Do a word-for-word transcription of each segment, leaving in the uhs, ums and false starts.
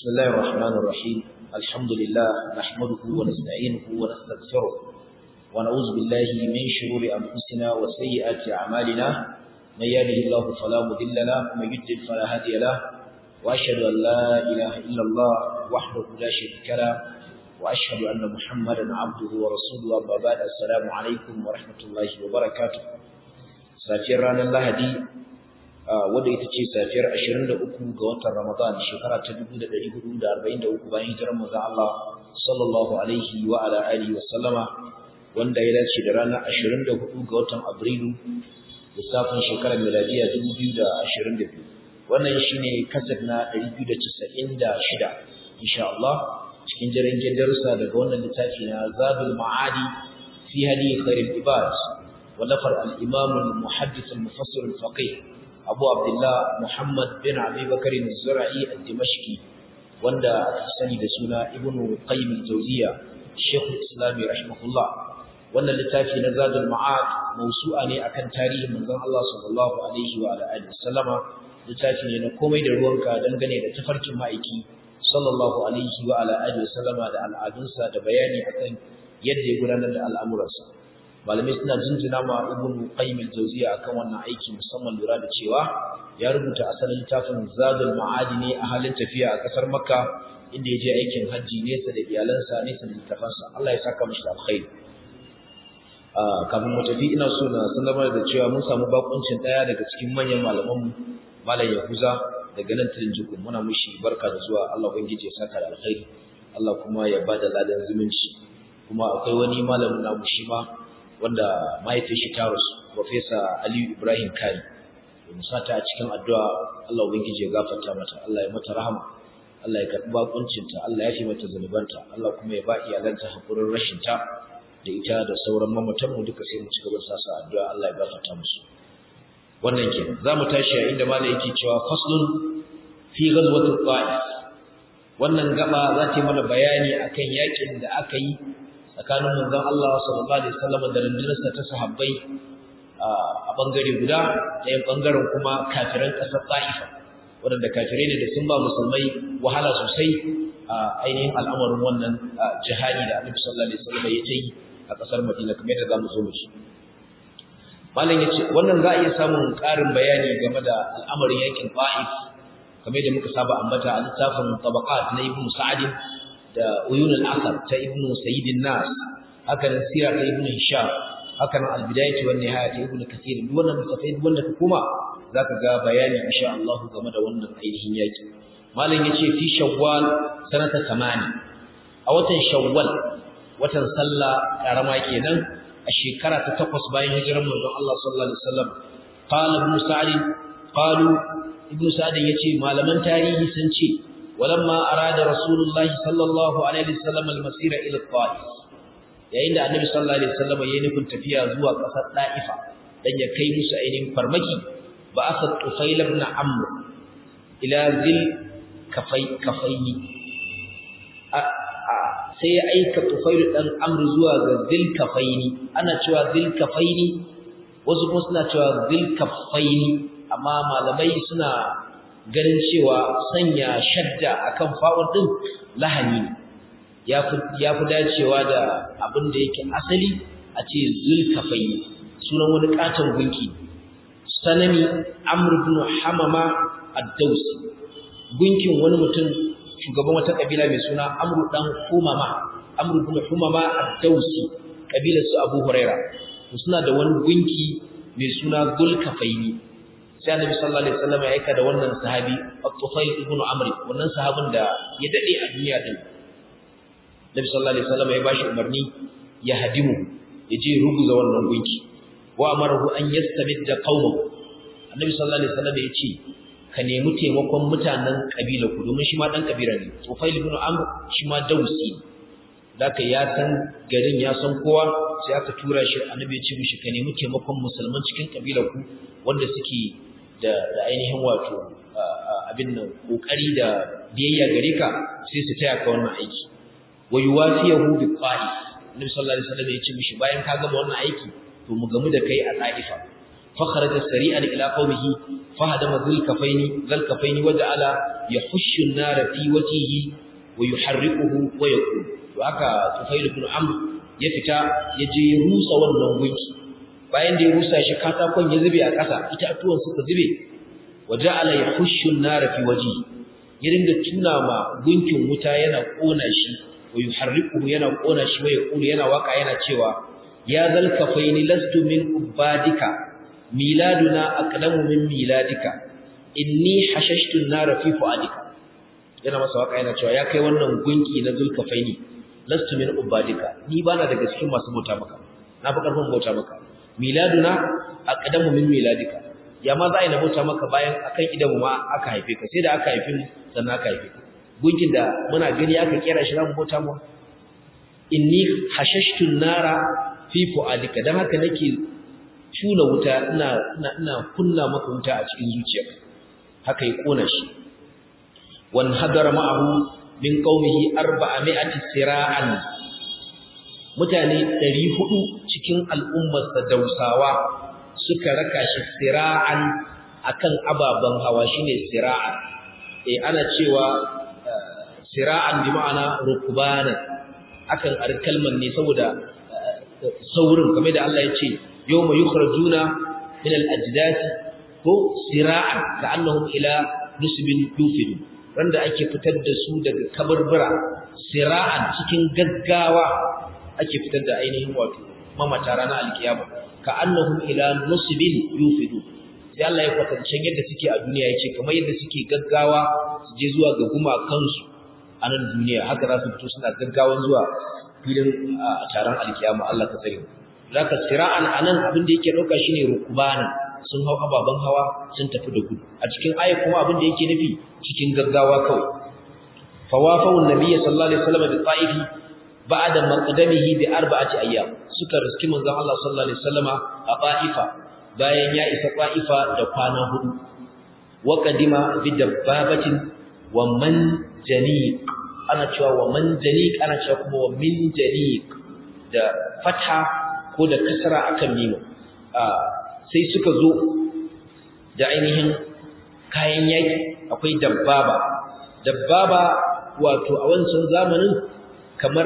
بسم الله الرحمن الرحيم الحمد لله نحمده ونستعينه ونستغفره ونعوذ بالله من شرور أنفسنا وسيئات أعمالنا من يهده الله فلا مضل له ومن يضلل فلا هادي له وأشهد أن لا إله إلا الله وحده لا شريك له وأشهد أن محمدا عبده ورسوله أما بعد السلام عليكم ورحمة الله وبركاته سافرنا اللهدي wadda ita ce safiyar ashirin da uku ga watan Ramadan shekara ta dubu da ɗari hudu da arba'in da uku bayan hijirar manzon Allah sallallahu alaihi wa ala alihi wa sallama wanda ya dace da ranar ashirin da hudu ga watan Abrilu lissafin shekarar miladiya dubu biyu da ashirin da biyu wannan shine kasar na ɗari biyu da casa'in da shida insha Allah cikin jirgin darussa daga wannan littafi na Zadul Ma'adi fi hadi khairul ibad wallafar al-Imam al-Muhaddith al-Mufassir al-Faqih Abu Abdullah Muhammad bin Abi Bakr al-Zura'i al-Dimashqi wanda aka sani da suna Ibn Qayyim al-Jawziyya Sheikh al-Islam rahimahullah wannan littafi na Zadul Ma'ad mawsu'a ne akan tarihin manzon Allah sallallahu alaihi wa alihi wasallama littafi ne na komai da ruwanka dangane da tafarkin ma'aiki sallallahu alaihi wa alihi wasallama da al'adunsa da bayani akan yadda ya gudanar da al'amuransa malamai suna jinjina ma Ibn Qayyim al-Jawziyya akan wannan aiki musamman lura da cewa ya rubuta asalin littafin Zadul Ma'ad ne a halin tafiya a kasar Makka inda ya je aikin haji nesa da iyalansa nesa da littafansa Allah ya saka mishi alkhairi ah kafin mu tafi ina so na sanar da cewa mun samu bakuncin daya daga cikin manyan malaman mu Malam Yahuza daga nan Tilinjikun muna mishi barka da zuwa Allah ubangiji ya saka da alkhairi Allah kuma ya bada ladan zumunci kuma akwai wani malamin namu shi ma wanda mahaifin shi ta rasu Professor Aliyu Ibrahim Kari mu sata a cikin addu'a Allah ubangiji ya gafarta mata Allah ya mata rahama Allah ya karbi bakuncinta Allah ya fi mata zanubanta Allah kuma ya ba iyalanta hakurin rashin ta da ita da sauran mamatan mu duka sai mu ci gaba da sa addu'a Allah ya gafarta musu wannan kenan zamu tashi a inda malai yake cewa faslun fi ghazwatil Ta'if wannan gaba za ta yi mana bayani akan yakin da aka yi tsakanin manzon Allah sallallahu alaihi wasallam da rundunarsa ta sahabbai a bangare guda ɗayan bangaren kuma kafiran ƙasar Taifa waɗanda kafirai ne da sun ba musulmai wahala sosai a ainihin al'amarin wannan jihadi da Annabi sallallahu alaihi wasallam ya yi a ƙasar Madina kamar yadda zamu zo mu ci malam yace wannan za a iya samun ƙarin bayani game da al'amarin yakin Taif kamar yadda muka saba ambata a littafin Tabaqat na Ibn Sa'd da uyun al-akhar ta ibnu sayyid an-nas haka nan sira ta ibnu hisham haka nan al-bidayah wa an-nihayah ta ibnu kathir duk wannan tafsir wanda ka kuma zaka ga bayani insha Allah game da wannan ainihin yaki malam yace fi shawwal sanata samani a watan shawwal watan sallah karama kenan a shekara ta takwas bayan hijirar manzon Allah sallallahu alaihi wasallam qala ibn sa'd qalu ibnu sa'd yace malaman tarihi sun ce ولما أراد رسول الله صلى الله عليه وسلم المسير إلى الطائف yayin da annabi sallallahu alaihi wasallam yayin nufin tafiya zuwa kasar Daifa dan ya kai musu ainihin farmaki ba asad Tufail ibn Amr ila zil kafai kafaini sai ya aika Tufail dan Amr zuwa ga zil kafaini ana cewa zil kafaini wasu kuma suna cewa zil kafaini amma malamai suna ganin cewa sanya shadda akan fa'ul din lahani yafi yafi dacewa da abin da yake asali a ce zulkafai sunan wani katon gunki sanami Amr ibn Hamama ad-Dawsi gunkin wani mutum shugaban wata kabila mai suna Amr dan Humama Amr ibn Humama ad-Dawsi kabilar su Abu Huraira suna da wani gunki mai suna zulkafaini sai Annabi sallallahu alaihi wasallam ya aika da wannan sahabi Al-Tufail ibn Amr wannan sahabin da ya dade a duniya din Annabi sallallahu alaihi wasallam ya bashi umarni ya hadimu ya je ruguza wannan gunki wa amarahu an yastamidda qaumahu Annabi sallallahu alaihi wasallam ya ce ka nemi taimakon mutanen kabila ku domin shi ma dan kabila ne Tufail ibn Amr shi ma Dausi daka ya san garin ya san kowa sai aka tura shi Annabi ya ce mishi ka nemi taimakon musulman cikin kabilar ku wanda suke da ainihin wato abin nan kokari da biyayya gare ka sai su taya ka wannan aiki wa yuwafiyahu bi Taif Nabi sallallahu alaihi wasallam ya ce mishi bayan ka gama wannan aiki to mu gamu da kai a Taifa fa kharaja sari'an ila qaumihi fa hadama zulkafaini zulkafaini waja'ala yahushu an-nara fi wajhihi wa yuharrikuhu wa yaqul to haka Tufail ibn Amr ya fita ya je ya rusa wannan gunki bayan da ya rusa shi katakon ya zube a ƙasa itatuwan suka zube waja'ala yahushu an-nara fi wajhihi ya dinga tuna ma gunkin wuta yana kona shi wa yuharrikuhu yana kona shi wa yaqul yana waka yana cewa ya zalkafaini lastu min ubadika miladuna aqdamu min miladika inni hashashtu an-nara fi fuadika yana masa waka yana cewa ya kai wannan gunki na zulkafaini lastu min ubadika ni bana daga cikin masu bauta maka na fi karfin bauta maka miladuna aqdamu min miladika ya ma za a yi na bauta maka bayan akan idanmu ma aka haife ka sai da aka haife mu sannan aka haife ka gunkin da muna gani aka kera shi zamu bauta mu inni hashashtu an-nara fi fuadika dan haka nake tuna wuta ina ina kunna maka wuta a cikin zuciyarka haka ya kona shi wan hadara ma'ahu min qaumihi arba'ami'ati sira'an mutane ɗari huɗu cikin al'ummar sa Dausawa suka raka shi sira'an akan ababan hawa shine sira'an eh ana cewa sira'an bi ma'ana rukbanan akan arkalman ne saboda saurin kamar da Allah ya ce yawma yukhrajuna min al-ajdath ko sira'an ka'annahum ila nusbin yufidun wanda ake fitar da su daga kabarbura sira'an cikin gaggawa ake fitar da ainihin wato mamata ranar alkiyama ka'annahum ila nusbin yufidun sai Allah ya kwatance yadda suke a duniya yace kamar yadda suke gaggawa su je zuwa ga gumakansu a nan duniya haka za su fito suna gaggawan zuwa filin taron alkiyama Allah ka tsare zaka sira'an anan abin da yake dauka shine rukbana sun hau ababan hawa sun tafi da gudu a cikin ayat kuma abin da yake nufi cikin gaggawa kawai fawafahu nabiyyi sallallahu alaihi wasallam bi ta'ifi ba'da maqdamihi bi arba'ati ayyam suka riski manzon Allah sallallahu alaihi wasallama a ta'ifa bayan ya isa ta'ifa da kwana hudu wa qadima bi dabbabatin wa manjaniq ana cewa wa manjaniq ana cewa kuma wa minjaniq da fatha ko da kasra akan mimo sai suka zo da ainihin kayan yaki akwai dabbaba dabbaba wato a wancan zamanin kamar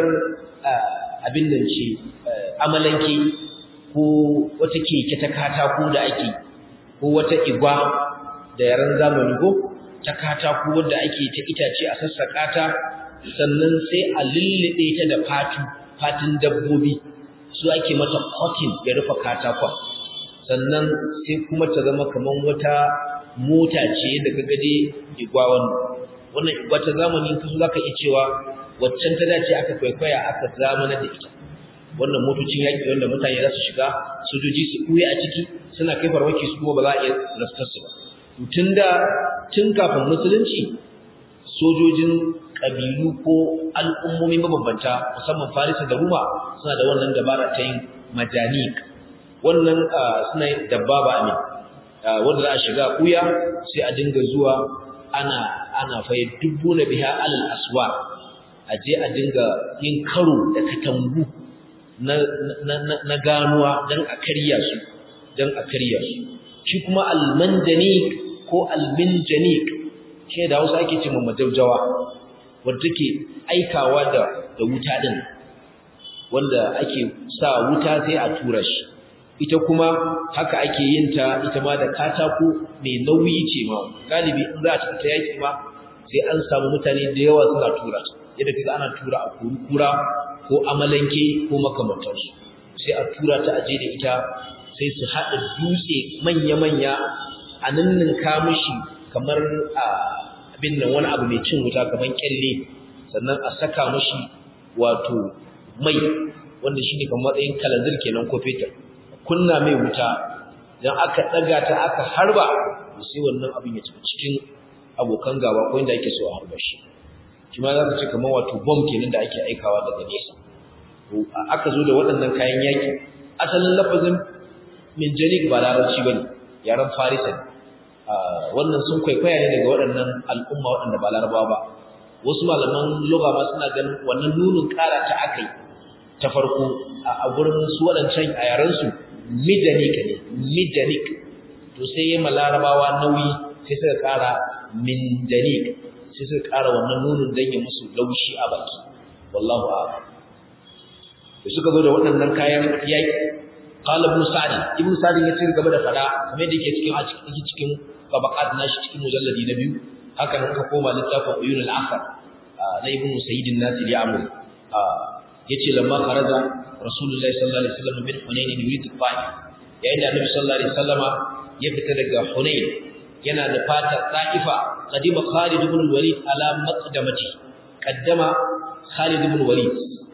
abin da ce amalanke ko wata keke ta katako da ake ko wata igwa da yaran zamani ko ta katako wanda ake ta itace a sassaka ta sannan sai a lullube ta da fatu fatin dabbobi su ake mata cotton ya rufe katakon sannan sai kuma ta zama kaman wata mota ce da kaga dai igwa wannan wannan igwa ta zamani kasu zaka iya cewa waccan ta dace aka kwaikwaya aka zamana da ita wannan motocin yaki wanda mutane za su shiga sojoji su kuya a ciki suna kai farmaki su kuma ba za a iya rastar su ba tunda tun kafin musulunci sojojin kabilu ko al'ummomi mabambanta musamman Farisa da Roma suna da wannan dabara ta yin majanik wannan suna yin dabbaba ne wanda za a shiga kuya sai a dinga zuwa ana ana fa dubbuna biha alal aswa aje a dinga yin karo da katambu na na na ganuwa dan a karya su dan a karya su shi kuma almanjanik ko alminjanik shi da Hausa ake cewa majaujawa wanda take aikawa da da wuta din wanda ake sa wuta sai a tura shi ita kuma haka ake yin ta ita ma da katako mai nauyi ce ma galibi in za a ci ta yaki ma sai an samu mutane da yawa suna tura ta yadda kaga ana tura a kurkura ko amalanke ko makamantansu sai a tura ta aje da ita sai su haɗa dutse manya-manya a ninninka mishi kamar abin nan wani abu mai cin wuta kamar kyalle sannan a saka mishi wato mai wanda shine kamar matsayin kalanzir kenan ko fetur kunna mai wuta dan aka daga ta aka harba sai wannan abin ya tafi cikin abokan gaba ko inda ake so a harba shi kuma za ka ce kamar wato bomb kenan da ake aikawa daga nesa to aka zo da waɗannan kayan yaki asalin lafazin min janik ba larabci bane yaran farisa wannan sun kwaikwaya ne daga waɗannan al'umma waɗanda ba larabawa ba wasu malaman lugha ma suna ganin wannan nunin ƙara ta akai ta farko a gurin su waɗancan a yaran su mijanik ne mijanik to sai ya malarabawa nauyi sai suka kara minjanik sai suka kara wannan nunin dan ya musu laushi a baki wallahu a'lam da suka zo da waɗannan kayan yaki qala ibn sa'd ibn sa'd ya ci gaba da fada kamar da yake cikin a cikin cikin tabaqat nashi cikin mujalladi na biyu haka nan ka koma littafin uyun al-akhar na ibn sayyid an-nasir ya'mur yace lamma kharaja rasulullahi sallallahu alaihi wasallam min hunain yurid al-fa'il yayin da annabi sallallahu alaihi wasallama ya fita daga hunain yana da fata ta'ifa qadima khalid ibn al-walid ala maqdamati qaddama khalid ibn al-walid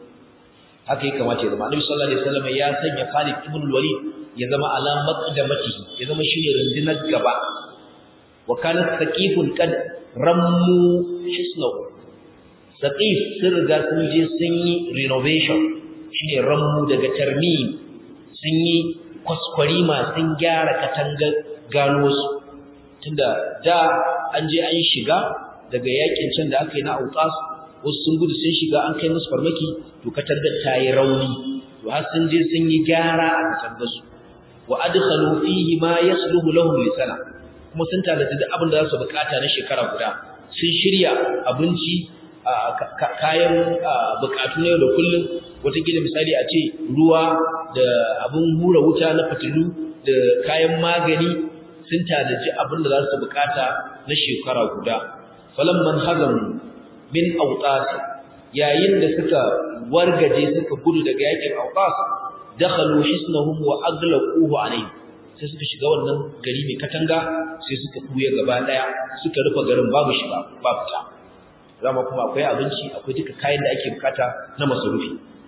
haka yake kamace zama annabi sallallahu alaihi wasallam ya sanya khalid ibn al-walid ya zama ala maqdamati ya zama shi ne rundunar gaba wa kanat saqifun kad rammu hisnahu saqif sun riga sun je sun yi renovation shine rammu daga tarmim sun yi kwaskwarima sun gyara katangar gano su tunda da an je an shiga daga yakin can da aka yi na Auqas wasu sun gudu sun shiga an kai musu farmaki to katangar ta yi rauni to har sun je sun yi gyara a katangar su wa adkhalu fihi ma yasluhu lahum lisana kuma sun tanaji da abin da za su bukata na shekara guda sun shirya abinci kayan bukatu na yau da kullum watakila misali a ce ruwa da abin hura wuta na fitilu da kayan magani sun tanaji abin da za su bukata na shekara guda falamman hazamu min awtas yayin da suka wargaje suka gudu daga yakin awtas dakhalu hisnahum wa aglaquhu alayhi sai suka shiga wannan gari mai katanga sai suka kuye gaba daya suka rufe garin babu shiga babu fita zama kuma akwai abinci akwai duka kayan da ake bukata na masarufi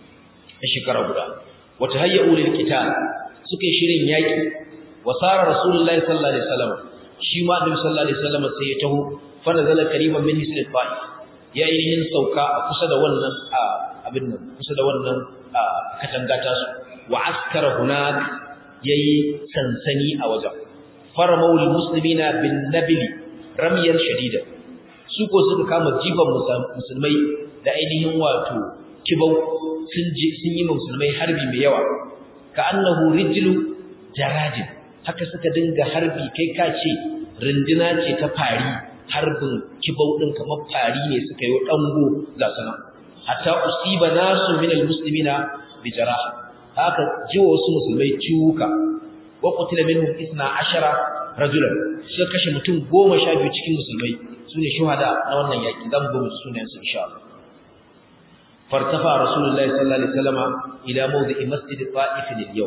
a shekara guda wata hayyu lil qital suka yi shirin yaki wasara rasulullahi sallallahu alaihi wasallam shi ma annabi sallallahu alaihi wasallam sai ya taho fa nazala kariman min hisnil fa'i ya yi yin sauka a kusa da wannan abin nan kusa da wannan katanga ta su wa askara hunak yayi sansani a wajen faramul muslimina bin nabil ramyan shadida su ko suka kama jifan musulmai da ainihin wato kibau sun ji sun yi musulmai harbi mai yawa ka annahu rijlu jarajin haka suka dinga harbi kai ka ce rinduna ce ta fari harbin kibau din kamar fari ne suka yi dango ga sana hatta usiba nasu min almuslimina bi jarah haka jiwa wasu musulmai ciwuka wa qutila minhum isna ashara rajulan sai kashe mutum goma sha biyu cikin musulmai sune shuhada na wannan yaki zan go musu sunayen su insha Allah fartafa rasulullahi sallallahu alaihi wasallam ila mawdi'i masjid ta'if al-yawm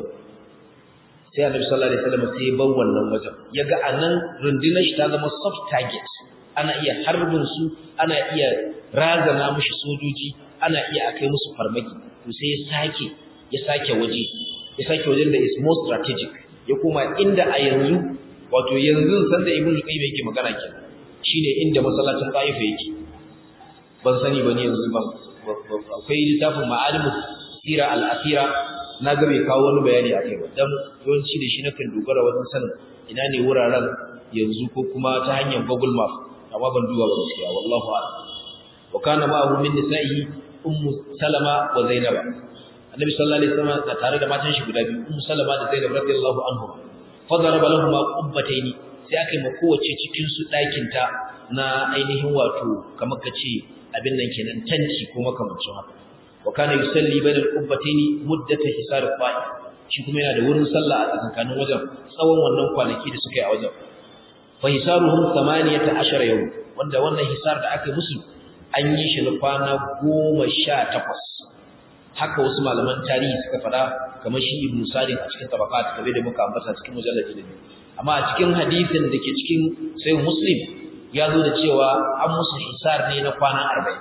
sai annabi sallallahu alaihi wasallam sai bar wannan wajen yaga anan rundunar shi ta zama soft target ana iya harbin su ana iya razana mushi sojoji ana iya akai musu farmaki to sai ya sake ya sake waje ya sake wajen da is more strategic ya koma inda a yanzu wato yanzu san da ibnu qayyim yake magana ke shine inda masallacin Taifa yake ban sani bane yanzu ban akwai littafin ma'alimus sira al-asira na ga bai kawo wani bayani akai ba dan yawanci da shi nakan dogara wajen sanin ina ne wuraren yanzu ko kuma ta hanyar Google Map amma ban duba ba gaskiya wallahi a'lam wa kana ma'ahu min nisa'ihi ummu salama wa zainab annabi sallallahu alaihi wasallam da tare da matan shi guda biyu ummu salama da zainab radiyallahu anhum fadaraba lahum qubbataini sai aka yi ma kowace cikin su dakin ta na ainihin wato kamar kace abin nan kenan tanti ko makamancin haka wa kana yusalli bayna al-qubbataini muddata hisar al-fa'i shi kuma yana da wurin sallah a tsakanin wajen tsawon wannan kwanaki da suka yi a wajen fa hisaruhum thamaniyata ashara yawm wanda wannan hisar da aka musu an yi shi na kwana goma sha takwas haka wasu malaman tarihi suka fada kamar shi ibnu salim a cikin tabaqat kabe da muka ambata cikin mujallad na biyu amma a cikin hadisin da ke cikin sahih muslim ya zo da cewa an musu hisar ne na kwana arba'in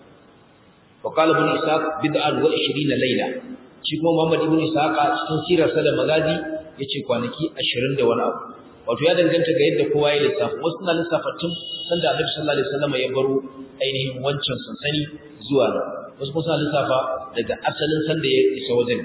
wa qala ibn ishaq bid'an wa ishirina layla shi kuma muhammad ibn ishaq a cikin sirarsa da magazi yace kwanaki ashirin da wani abu wato ya danganta ga yadda kowa ya lissafa wasu na lissafa tun sanda annabi sallallahu alaihi wasallam ya baro ainihin wancan sansani zuwa nan wasu kuma suna lissafa daga asalin sanda ya isa wajen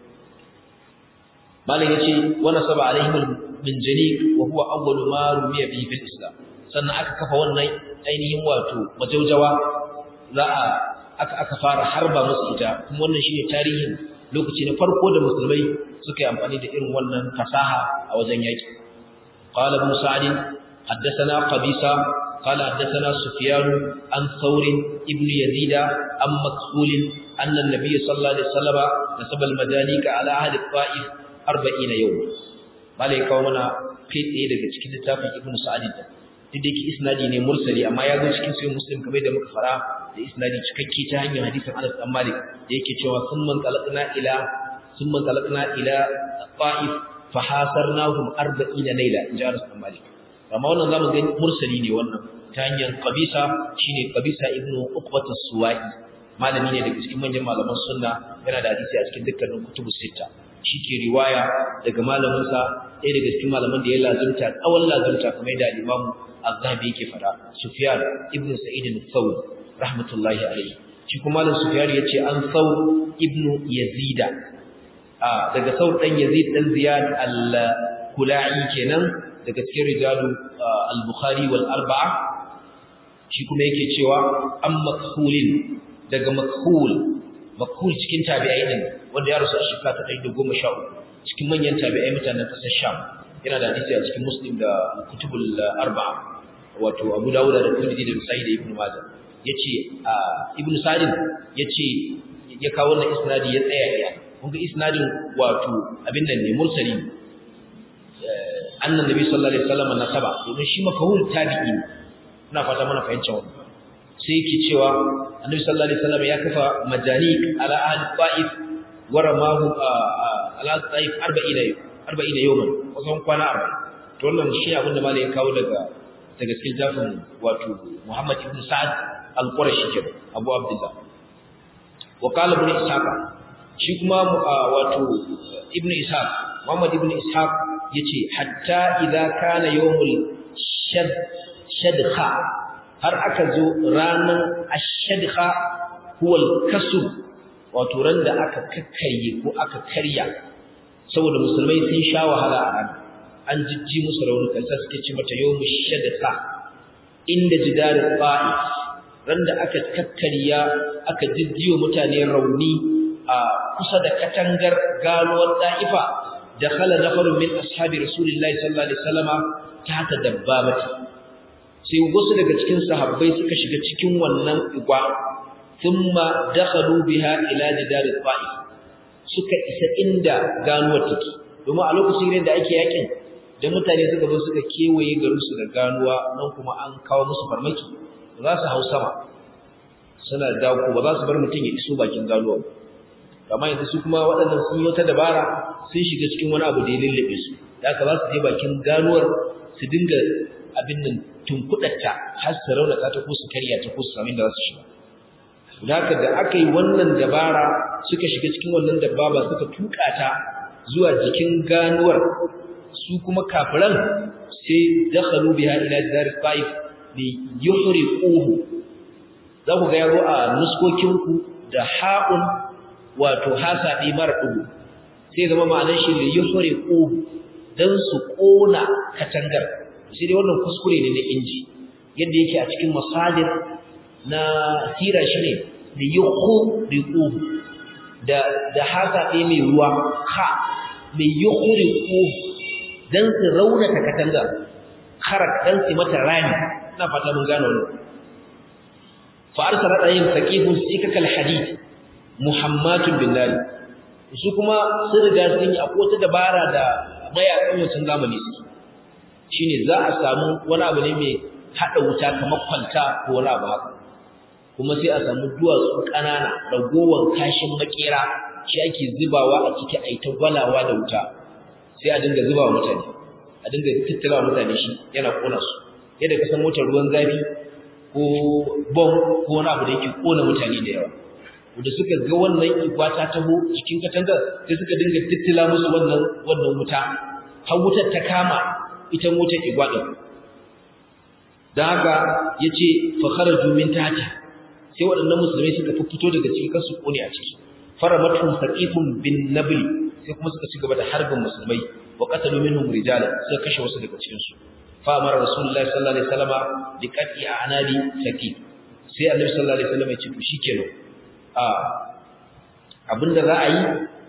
malam yace wa nasaba alaihim minjaniq wa huwa awwalu ma rumiya bihi fil islam sannan aka kafa wannan ainihin wato majaujawa za a aka aka fara harba musu ita kuma wannan shine tarihin lokaci na farko da musulmai suka yi amfani da irin wannan fasaha a wajen yaki qala ibn sa'd haddathana qabisa qala haddathana sufyan an thawr ibn yazid am makhul anna an-nabiy sallallahu alaihi wasallam nasaba al-madanika ala ahli al-ta'if arba'ina yawm malai kawo mana kai tsaye daga cikin littafin ibn sa'd duk da yake isnadi ne mursali amma ya zo cikin sahih muslim kamar da muka fara da isnadi cikakke ta hanyar hadisin Anas bin Malik da yake cewa summan talaqna ila summan talaqna ila Ta'if fa hasarnahum arba'ina layla in ja Anas bin Malik amma wannan zamu ga mursali ne wannan ta hanyar Qabisa shine Qabisa ibn Uqbah as-Suwa'i malami ne daga cikin manyan malaman sunna yana da hadisi a cikin dukkanin kutubus sita shike riwaya daga malamin sa ɗaya daga cikin malaman da ya lazumta tsawon lazumta kamar da Imam Az-Zahabi yake fada Sufyan ibn Sa'id al-Thawri rahmatullahi alayhi shi kuma malam Sufyan yace an Thawr ibn Yazid ah daga Thawr dan Yazid dan Ziyad al-Kula'i kenan daga cikin rijalu al-Bukhari wal arba'a shi kuma yake cewa an Makhulin daga Makhul Makhul cikin tabi'ai din wanda ya rasu a shekara ta ɗari da goma sha uku cikin manyan tabi'ai mutanen kasar Sham yana da hadisi a cikin Muslim da kutubul arba'a wato Abu Dawud da Tirmidhi da Nasa'i da Ibn Majah yace Ibn Sa'd yace ya kawo wannan isnadi ya tsaya ya kun ga isnadin wato abin nan ne mursali annan nabi sallallahu alaihi wasallam nasaba domin shi makahul tabi'i ina fata mana fahimta wannan sai yake cewa annabi sallallahu alaihi wasallam ya kafa majanik ala ahli ta'if wa ramahu ala ta'if arba'ina arba'ina yawman wasan kwana arba'in to wannan shi abin da malai ya kawo daga daga cikin jafin wato Muhammad ibn Sa'd al-Qurashi kenan Abu Abdullah wa qala ibn Ishaq shi kuma wato ibn Ishaq Muhammad ibn Ishaq yace hatta idza kana yawmul shad shadkha har aka zo ranan ash-shadkha huwa al-kasr wato ran da aka kakkarye ko aka karya saboda musulmai sun sha wahala a ran an jijji musu raunuka sai suke ci mata yawmul shadkha inda jidar ta'if ran da aka kakkarya aka jijjiyo mutane rauni a kusa da katangar ganuwar da'ifa dakhala nafarun min ashabi rasulillahi sallallahu alaihi wasallama ta dabbabati sai wasu daga cikin sahabbai suka shiga cikin wannan igwa thumma dakhalu biha ila jidar ta'if suka isa inda ganuwar take domin a lokacin da ake yakin da mutane suka zo suka kewaye garin su da ganuwa nan kuma an kawo musu farmaki za su hau sama suna dako ba za su bar mutum ya iso bakin ganuwa amma yanzu su kuma waɗannan sun yi wata dabara sun shiga cikin wani abu da ya lullube su da aka za su je bakin ganuwar su dinga abin nan tunkuɗarta har su raunata ta ko su karya ta ko su sami da za su shiga da haka da aka yi wannan dabara suka shiga cikin wannan dababa suka tuka ta zuwa jikin ganuwar su kuma kafiran sai dakhalu biha ila dar qaif li yuhriquhu za ku ga yaro a nuskokinku da ha'un wato hasa ɗi mara ɗugu sai zama ma'anar shi li yuhriquhu dan su kona katangar sai dai wannan kuskure ne na inji yadda yake a cikin masadir na sira shi ne li yuhriquhu da da hasa ɗi mai ruwa ha li yuhriquhu dan su raunata katanga kharat dan su mata rani ina fata mun gano wannan fa arsala ayyun saqifun sikakal hadid muhammadun billahi su kuma sun riga sun yi akwai wata dabara da mayakan wancan zamani su shine za a samu wani abu ne mai hada wuta kamar kwalta ko wani abu haka kuma sai a samu duwatsu kanana ragowan kashin makera shi ake zubawa a ciki ai ta gwalawa da wuta sai a dinga zubawa mutane a dinga tattalawa mutane shi yana kona su yadda kasan motar ruwan zafi ko bom ko wani abu da yake kona mutane da yawa wanda suka ga wannan igwa ta taho cikin katangar sai suka dinga tattala musu wannan wannan wuta har wutar ta kama ita motar igwa din dan haka yace fa kharaju min tahti sai waɗannan musulmai suka fito daga cikin kansu kone a ciki faramatuhum saqifun bin nabli sai kuma suka ci gaba da harbin musulmai wa qatalu minhum rijalan sai kashe wasu daga cikin su fa amara rasulullahi sallallahu alaihi wasallam bi qat'i a'nadi saqif sai annabi sallallahu alaihi wasallam ya ce to shikenan a abinda za a yi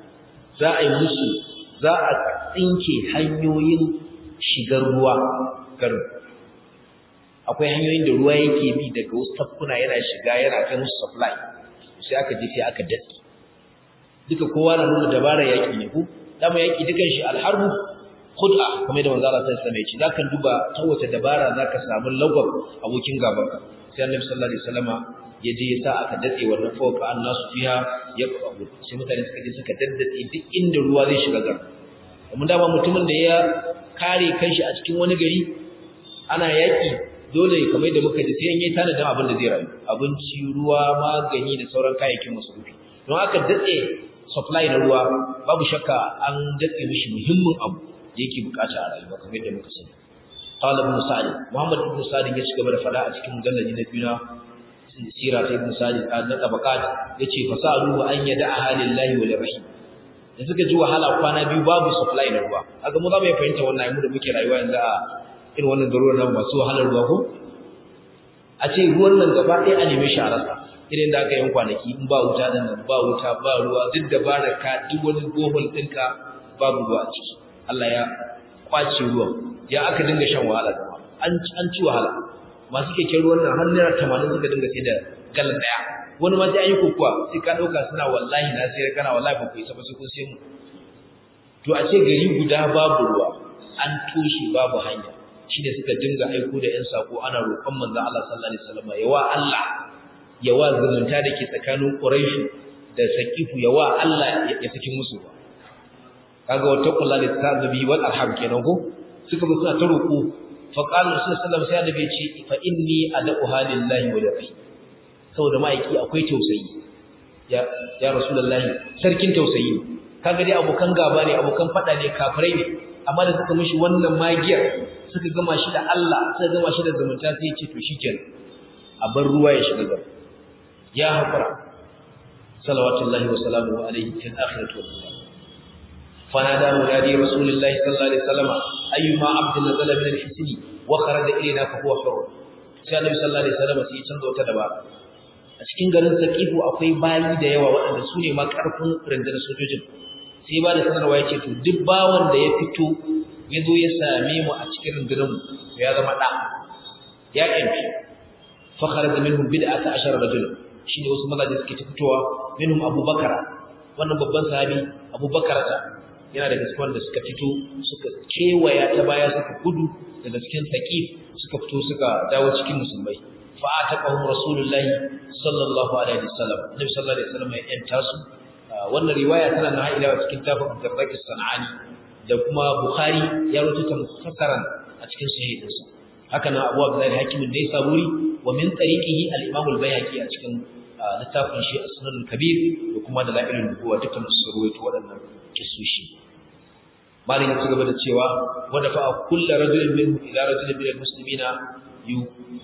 za a yi musu za a tsinke hanyoyin shigar ruwa garin akwai hanyoyin da ruwa yake bi daga wasu tafkuna yana shiga yana kai musu supply sai aka je sai aka datse duka kowa na nuna dabara yaki ne ku dama yaki dukan shi alharbu khud'a kamar da manzo Allah sallallahu alaihi wasallam ya ce zaka duba ta wace dabara zaka samu lagwab abokin gabanka sai Annabi sallallahu alaihi wasallama ya je ya sa aka datse wannan fawqa annasu fiha yaqabu sai mutane suka je suka daddatse duk inda ruwa zai shiga gar kuma dama mutumin da ya kare kanshi a cikin wani gari ana yaki dole kamar da muka ji sai an yi tanadin abin da zai rayu abinci ruwa magani da sauran kayayyakin masarufi don aka datse supply na ruwa babu shakka an datse mishi muhimmin abu da yake bukata a rayuwa kamar da muka sani qala ibn sa'id muhammad ibn sa'id ya ci gaba da fada a cikin mujalladi na biyu na sira ta ibn sa'id na tabaqat yace fasalu an yada'a lillahi wa lirahim da suka ji wahala kwana biyu babu supply na ruwa kaga mu za mu fahimta wannan mu da muke rayuwa yanzu a irin wannan garuruwan nan masu wahalar ruwa ko a ce ruwan nan gaba ɗaya a neme shi a rasa irin da aka yi kwanaki in ba wuta nan ba wuta ba ruwa duk da baraka duk wani bohol ɗinka babu ruwa a ciki Allah ya kwace ruwan ya aka dinga shan wahala an an ci wahala masu keken ruwan nan har naira tamanin suka dinga sai da galan daya wani ma sai an yi kokuwa sai ka dauka suna wallahi na sai kana wallahi ba ku isa ba sai kun sai mu to a ce gari guda babu ruwa an toshe babu hanya shine suka dinga aiko da yan sako ana roƙon manzon Allah sallallahu alaihi wasallam yawa Allah yawa zumunta dake tsakanin Quraysh da Saqifu yawa Allah ya saki musu ba kaga wata kullu da tazabi wal arham kenan ko suka bi suna ta roƙo fa qala sallallahu alaihi sai annabi ya ce fa inni ad'uha lillahi wa lillahi saboda maiki akwai tausayi ya ya rasulullahi sarkin tausayi kaga dai abokan gaba ne abokan fada ne kafirai ne amma da suka mishi wannan magiyar suka gama shi da Allah suka gama shi da zumunta sai ya ce to shikenan a bar ruwa ya shiga gaba ya hakura salawatullahi wa salamuhu alaihi fil akhirati wal dunya فنادى منادي رسول الله صلى الله عليه وسلم ايما عبد نزل من الحسن وخرج الينا فهو حر sai annabi sallallahu alaihi wasallam sai ya canza wata dabara a cikin garin Saqifu akwai bayi da yawa waɗanda su ne ma karfin rundunar sojojin sai ba da sanarwa yace to duk bawon da ya fito ya zo ya same mu a cikin rundunar mu ya zama da ya kanci fa kharaja minhum bid'ata ashara rajul shine wasu mazaje suke fitowa minhum abubakar wannan babban sahabi abubakar ta yana daga cikin wanda suka fito suka kewaya ta baya suka gudu daga cikin Saqif suka fito suka dawo cikin musulmai fa ataqahum rasulullahi sallallahu alaihi wasallam nabi sallallahu alaihi wasallam ya yanta su wannan riwaya tana na ila cikin tafsir Darraq as-Sanani da kuma Bukhari ya rubuta mufassaran a cikin sahihinsa haka nan Abu Abdullah al-Hakim dai saburi wa min tariqihi al-Imam al-Baihaqi a cikin littafin shi as-Sunan al-Kabir da kuma dalailun nubuwa dukkan su ruwaito waɗannan kisushi malin ya ci gaba da cewa wanda fa kullu rajulin minhu ila rajulin min al-muslimina yu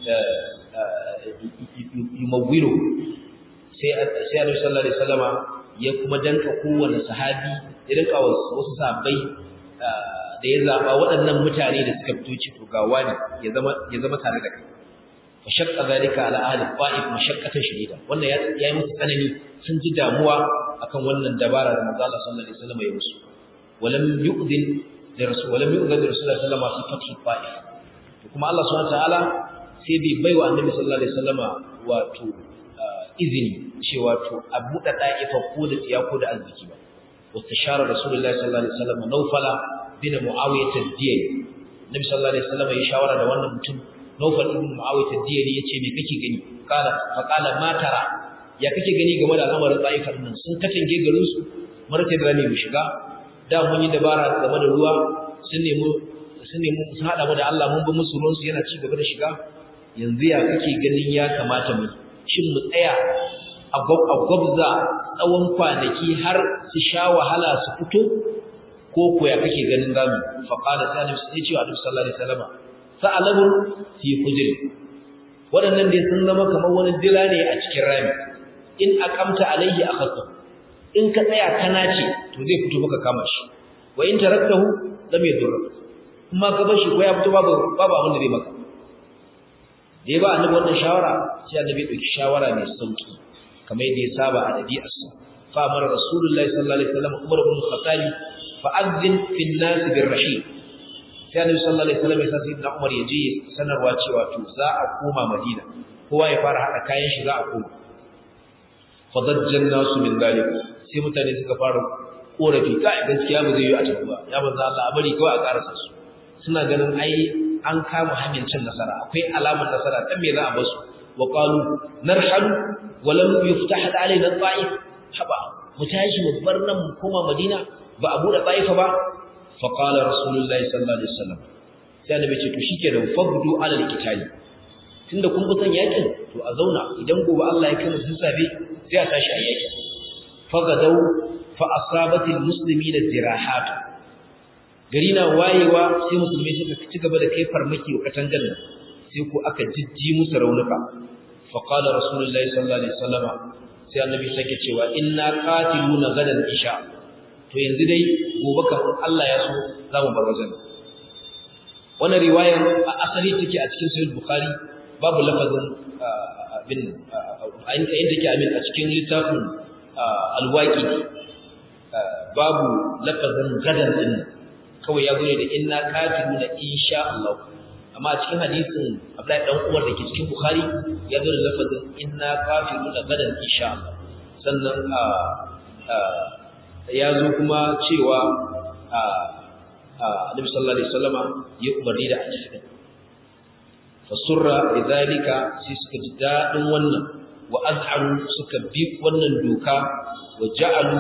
yumawwilu sai sai Annabi sallallahu alaihi wasallama ya kuma danka kowanne sahabi ya danka wasu sahabbai da ya zaba waɗannan mutane da suka fito ci to ga wani ya zama ya zama tare da kai fa shaqqa zalika ala ahli ta'if mashaqqatan shadida wannan ya yi musu tsanani sun ji damuwa akan wannan dabara da manzo Allah sallallahu alaihi wasallam ya musu walam yu'dil da rasul walam yu'dil da rasul sallallahu alaihi wasallam fi ta'if to kuma Allah subhanahu wa ta'ala sai bai baiwa annabi sallallahu alaihi wasallam wato izini cewa to a buɗe da'ifa ko da tsiya ko da arziki ba wastashara rasulullahi sallallahu alaihi wasallam nawfala bin muawiyah ad-diyali nabi sallallahu alaihi wasallam ya shawara da wannan mutum nawfal ibn muawiyah ad-diyali yace me kake gani kala fa kala ma tara ya kake gani game da al'amarin ta'ifar nan sun katange garin su marke da ne mu shiga da mun yi dabara game da ruwa sun nemi sun nemi sun hada mu da Allah mun bi musu ruwan su yana ci gaba da shiga yanzu ya kake ganin ya kamata mu shin mu tsaya a gwabza tsawon kwanaki har su sha wahala su fito ko ko ya kake ganin zamu fa qala sallallahu alaihi wasallam sallallahu alaihi wasallam sa'alabu fi hujr wadannan dai sun zama kamar wani dila ne a cikin rami in aqamta alaihi akhadhu in ka tsaya kana ce to zai fito maka kama shi wa in taraktahu lam yadur kuma ka bar shi ko ya fito babu babu abin da zai maka dai ba annabi wannan shawara sai annabi ya dauki shawara mai sauki kamar yadda ya saba a dabi'arsa fa amara rasulullahi sallallahu alaihi wasallam Umar ibn Khattab fa azin fi an-nas bir-rahim sai annabi sallallahu alaihi wasallam ya sa sayyidina Umar ya je sanarwa cewa to za a koma Madina kowa ya fara hada kayan shi za a koma fa dajjan nasu min dalik sai mutane suka fara korafi kai gaskiya ba zai yi a tafi ba ya manzo Allah a bari kawai a karasa su suna ganin ai an kama hanyar cin nasara akwai alamar nasara dan me za a basu wa qalu narhalu wa lam yuftah alaina ta'if haba mu tashi mu bar nan mu koma Madina ba a bude ta'ifa ba fa qala rasulullahi sallallahu alaihi wasallam sai annabi ce to shikenan fagdu ala alqitali tunda kun bi san yakin to a zauna idan gobe Allah ya kai sun sabe sai a tashi a yaki fagadau fa asabatil muslimina jirahat gari na wayewa sai musulmai suka ci gaba da kai farmaki wa katangan nan sai ko aka jijji musu raunuka fa qala rasulullahi sallallahu alaihi wasallam sai annabi sake cewa inna qatiluna gadan isha to yanzu dai gobe kan Allah ya so za mu bar wajen wannan riwayar a asali take a cikin sahih bukhari babu lafazin bin ayin take amin a cikin littafin alwaqi babu lafazin gadan din kawai ya zo ne da inna qatiluna insha Allah amma a cikin hadisin Abdullahi dan Umar dake cikin Bukhari ya zo da lafazin inna qatiluna gadan insha Allah sannan ya zo kuma cewa Annabi sallallahu alaihi wasallama ya umarni da aiki fasurra lidhalika sai suka ji dadin wannan wa az'aru suka bi wannan doka wa ja'alu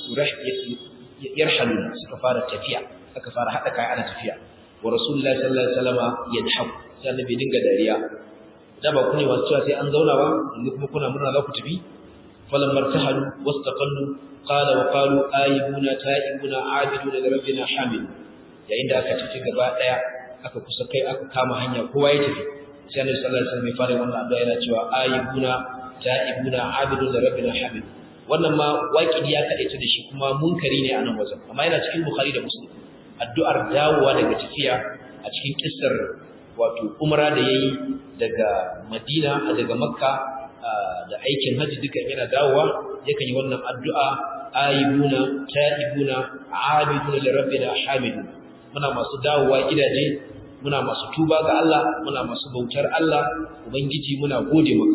yarhalu suka fara tafiya aka fara hada kai ana tafiya wa rasulullahi sallallahu alaihi wasallama yadhhab sai annabi dinga dariya da ba ku ne wasu cewa sai an zauna ba inda kuma kuna murna za ku tafi falam martahalu wastaqallu qala wa qalu ayyuna ta'ibuna abiduna li rabbina hamid yayin da aka tafi gaba daya aka kusa kai aka kama hanya kowa ya tafi sai annabi sallallahu alaihi wasallam ya fara wannan addu'a yana cewa ayyuna ta'ibuna abiduna li rabbina hamid wannan ma waqidi ya kadaita da shi kuma munkari ne a nan wajen amma yana cikin bukhari da muslim addu'ar dawowa daga tafiya a cikin kissar wato umra da yayi daga madina daga makka da aikin haji duka yana dawowa yakan yi wannan addu'a ayyuna ta'ibuna abiduna li rabbina hamidun muna masu dawowa gidaje muna masu tuba ga Allah muna masu bautar Allah ubangiji muna gode maka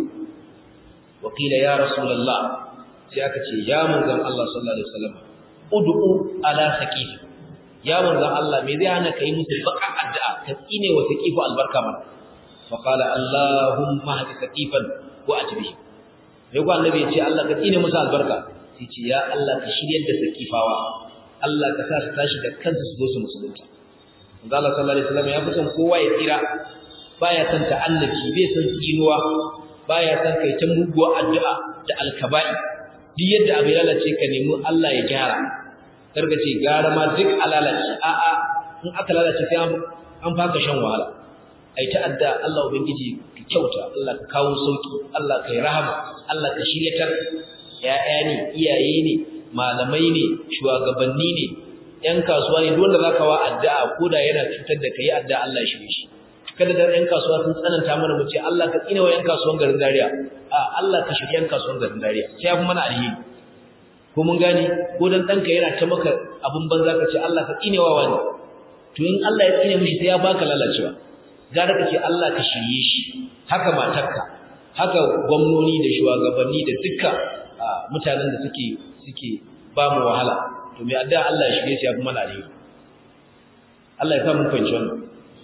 wakila ya rasulullah sai aka ce ya manzon Allah sallallahu alaihi wasallam ud'u ala saqif ya manzon Allah me zai hana kai musu baka addu'a ka tsine wa saqifu albarka ma fa qala allahumma hadi saqifan wa ajbi sai ko annabi ya ce Allah ka tsine musu albarka sai ce ya Allah ka shiryar da saqifawa Allah ka sa su tashi da kansu su zo su musulunta manzon Allah sallallahu alaihi wasallam ya fi son kowa ya tsira baya son ta'annabi bai son tsinuwa baya son kai ta muguwa addu'a da alkaba'i duk yadda abu ya lalace ka nemi Allah ya gyara karka ce gara ma duk alalace a a in aka lalace sai an faka shan wahala ai ta adda Allah ubangiji ka kyauta Allah ka kawo sauki Allah ka yi rahama Allah ka shiryatar ya'ya ne iyaye ne malamai ne shugabanni ne yan kasuwa ne duk wanda zaka wa addu'a koda yana cutar da kai addu'a Allah ya shirye shi kada da yan kasuwa sun tsananta mana mu ce Allah ka tsine wa yan kasuwan garin Zaria a Allah ka shirye yan kasuwan garin Zaria sai ya fi mana alheri ko mun gane ko dan danka yana ta maka abun banza ka ce Allah ka tsine wa wani to in Allah ya tsine mishi sai ya baka lalacewa gara ka ce Allah ka shirye shi haka matarka haka gwamnoni da shugabanni da dukkan mutanen da suke suke ba mu wahala to me addu'a Allah ya shirye shi ya fi mana alheri Allah ya sa mun fahimci wannan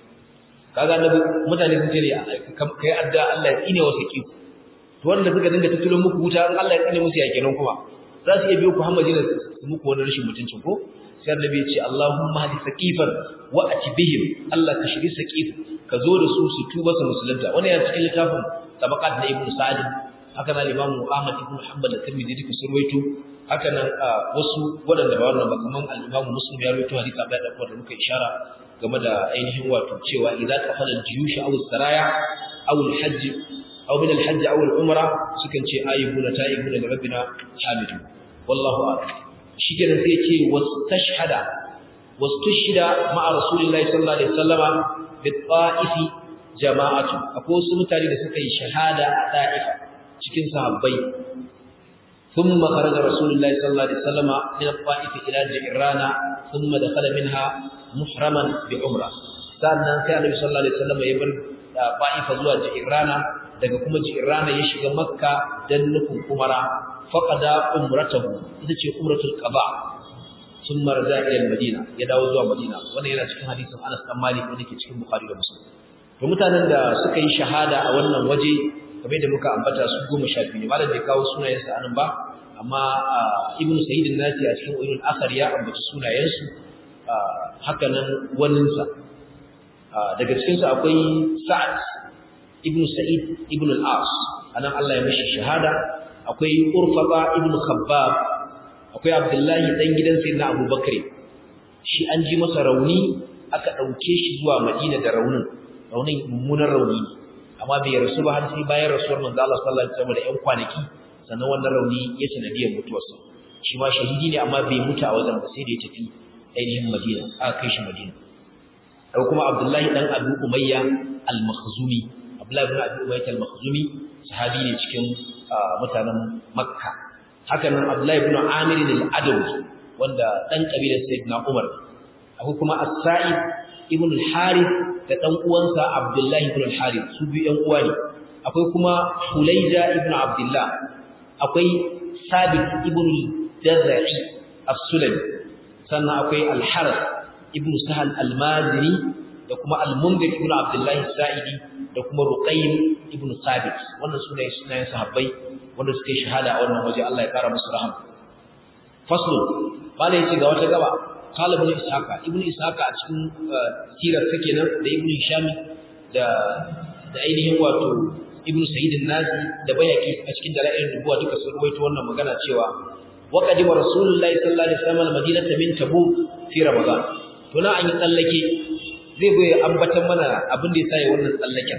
kaga annabi mutane sun ce ne kai addu'a Allah ya tsine wa saqifu to wanda suka dinga tattalin muku wuta in Allah ya tsine musu ya kenan kuma za su iya biyo ku Muhammadin su muku wani rashin mutuncin ko sai annabi ya ce Allahumma hadi saqifan wa atibihim Allah ka shiri saqif ka zo da su su tuba su musulunta wannan ya cikin littafin tabaqat na Ibn Sa'd haka nan Imam Ahmad ibn Hanbal da Tirmidhi duka sun rawaito haka nan wasu wadanda ba wannan ba kaman al-Imam Muslim ya rawaito hadisi Abdullah da da muka ishara game da ainihin wato cewa idza qafala al-jiyush aw as-saraya aw al-hajj aw min al-hajj aw al-umra sukan ce ayyuna ta'ibuna li rabbina hamidun wallahu a'lam shikenan sai ce wastashhada wastashhada ma'a rasulillahi sallallahu alaihi wasallama bi ta'ifi jama'atu akwai wasu mutane da suka yi shahada a ta'ifa cikin sahabbai thumma kharaja rasulullahi sallallahu alaihi wasallam min al-ta'if ila Ji'rana thumma dakhala minha muhraman bi umrah sannan sai Annabi sallallahu alaihi wasallam ya bar Ta'ifa zuwa Ji'rana daga kuma Ji'rana ya shiga Makka dan nufin umara faqada umratahu ita ce umratul qada thumma raja ila al-Madina ya dawo zuwa Madina wannan yana cikin hadisin Anas bin Malik wanda ke cikin Bukhari da Muslim to mutanen da suka yi shahada a wannan waje kamar da muka ambata su goma sha biyu ne malam bai kawo sunayensu anan ba amma Ibn Sa'id an-Nasi a cikin Ulul Athar ya ambaci sunayensu haka nan waninsa daga cikin su akwai Sa'ad ibn Sa'id ibn al-As anan Allah ya mishi shahada akwai Urfaba ibn Khabbab akwai Abdullahi dan gidan Sayyidina Abu Bakr shi an ji masa rauni aka dauke shi zuwa Madina da raunin raunin mummunan rauni amma bai rasu ba har sai bayan rasuwar manzo Allah sallallahu alaihi wasallam da ƴan kwanaki sannan wannan rauni ya sanadiyar mutuwarsa shi ma shahidi ne amma bai mutu a wajen ba sai da ya tafi ainihin Madina aka kai shi Madina akwai kuma Abdullahi dan Abu Umayya al-Makhzumi Abdullahi ibn Abu Umayya al-Makhzumi sahabi ne cikin mutanen Makka haka nan Abdullahi ibn Amir al-Adawi wanda dan kabilar Sayyidina Umar akwai kuma As-Sa'id ibn al-Harith da dan uwansa Abdullahi ibn al-Harith su biyu ƴan uwa ne akwai kuma Hulayja ibn Abdullah akwai Sabit ibn al-Jazari as-Sulami sannan akwai al-Harith ibn Sahal al-Mazini da kuma al-Mundir ibn Abdullah as-Sa'idi da kuma Ruqaym ibn Sabit wannan sunaye sunayen sahabbai wanda suka yi shahada a wannan waje Allah ya kara musu rahama fasl bala yace ga wata gaba qala ibn Ishaqa ibn Ishaqa a cikin sirar sa kenan da ibn Hisham da da ainihin wato ibn Sa'id an-Nasi da Bayhaqi a cikin dalailin nubuwa duka sun ruwaito wannan magana cewa wa qadima rasulullahi sallallahu alaihi wasallam al-madinata min Tabuk fi ramadan to na an yi tsallake zai goye ambatan mana abin da yasa ya wannan tsallaken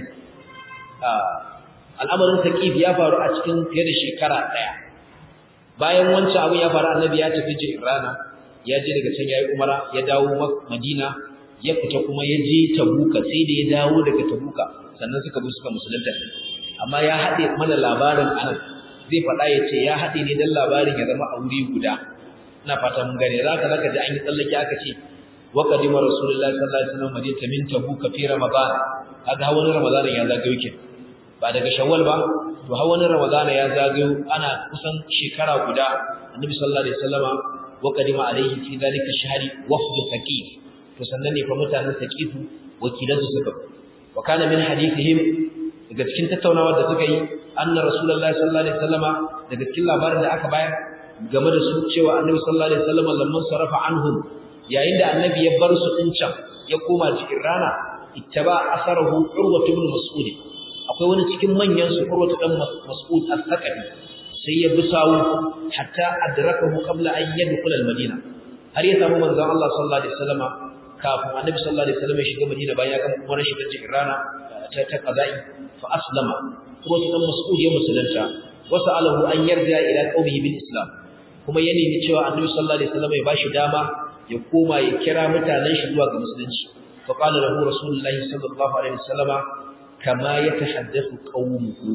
al'amarin Saqif ya faru a cikin fiye da shekara daya bayan wancan abin ya faru annabi ya tafi Ji'rana ya je daga can yayi umara ya dawo Madina ya fita kuma ya je Tabuka sai da ya dawo daga Tabuka sannan suka bi suka musulunta amma ya hade mana labarin anan zai faɗa ya ce ya hade ne dan labarin ya zama a wuri guda ina fata mun gane zaka zaka ji an yi tsallake aka ce wa qadima rasulullahi sallallahu alaihi wasallam madinata min Tabuka fi ramadan kaga wani ramadan ya zagayo ke ba daga shawwal ba to har wani ramadan ya zagayo ana kusan shekara guda annabi sallallahu alaihi wasallama wa qadima alaihi fi dalika shahri wafd Saqif to sannan ne fa mutanen Saqif wakilan su suka wa kana min hadithihim daga cikin tattaunawa da suka yi anna rasulullahi sallallahu alaihi wasallama daga cikin labarin da aka bayar game da su cewa annabi sallallahu alaihi wasallama lamman sarafa anhum yayin da annabi ya bar su din can ya koma cikin rana ittaba asarahu urwatu ibn mas'ud akwai wani cikin manyan su urwatu dan mas'ud as-saqafi sai ya bisawu hatta adrakahu qabla an yadkhula al-madina har ya samu manzon Allah sallallahu alaihi wasallama kafin annabi sallallahu alaihi wasallam ya shiga madina bayan ya gama kuma shiga cikin rana ta ta qada'i fa aslama urwatu dan mas'ud ya musulunta wasa alahu an yarja ila qaumihi bil islam kuma ya nemi cewa annabi sallallahu alaihi wasallam ya bashi dama ya koma ya kira mutanen shi zuwa ga musulunci fa qala lahu rasulullahi sallallahu alaihi wasallam kama yatahaddathu qaumuhu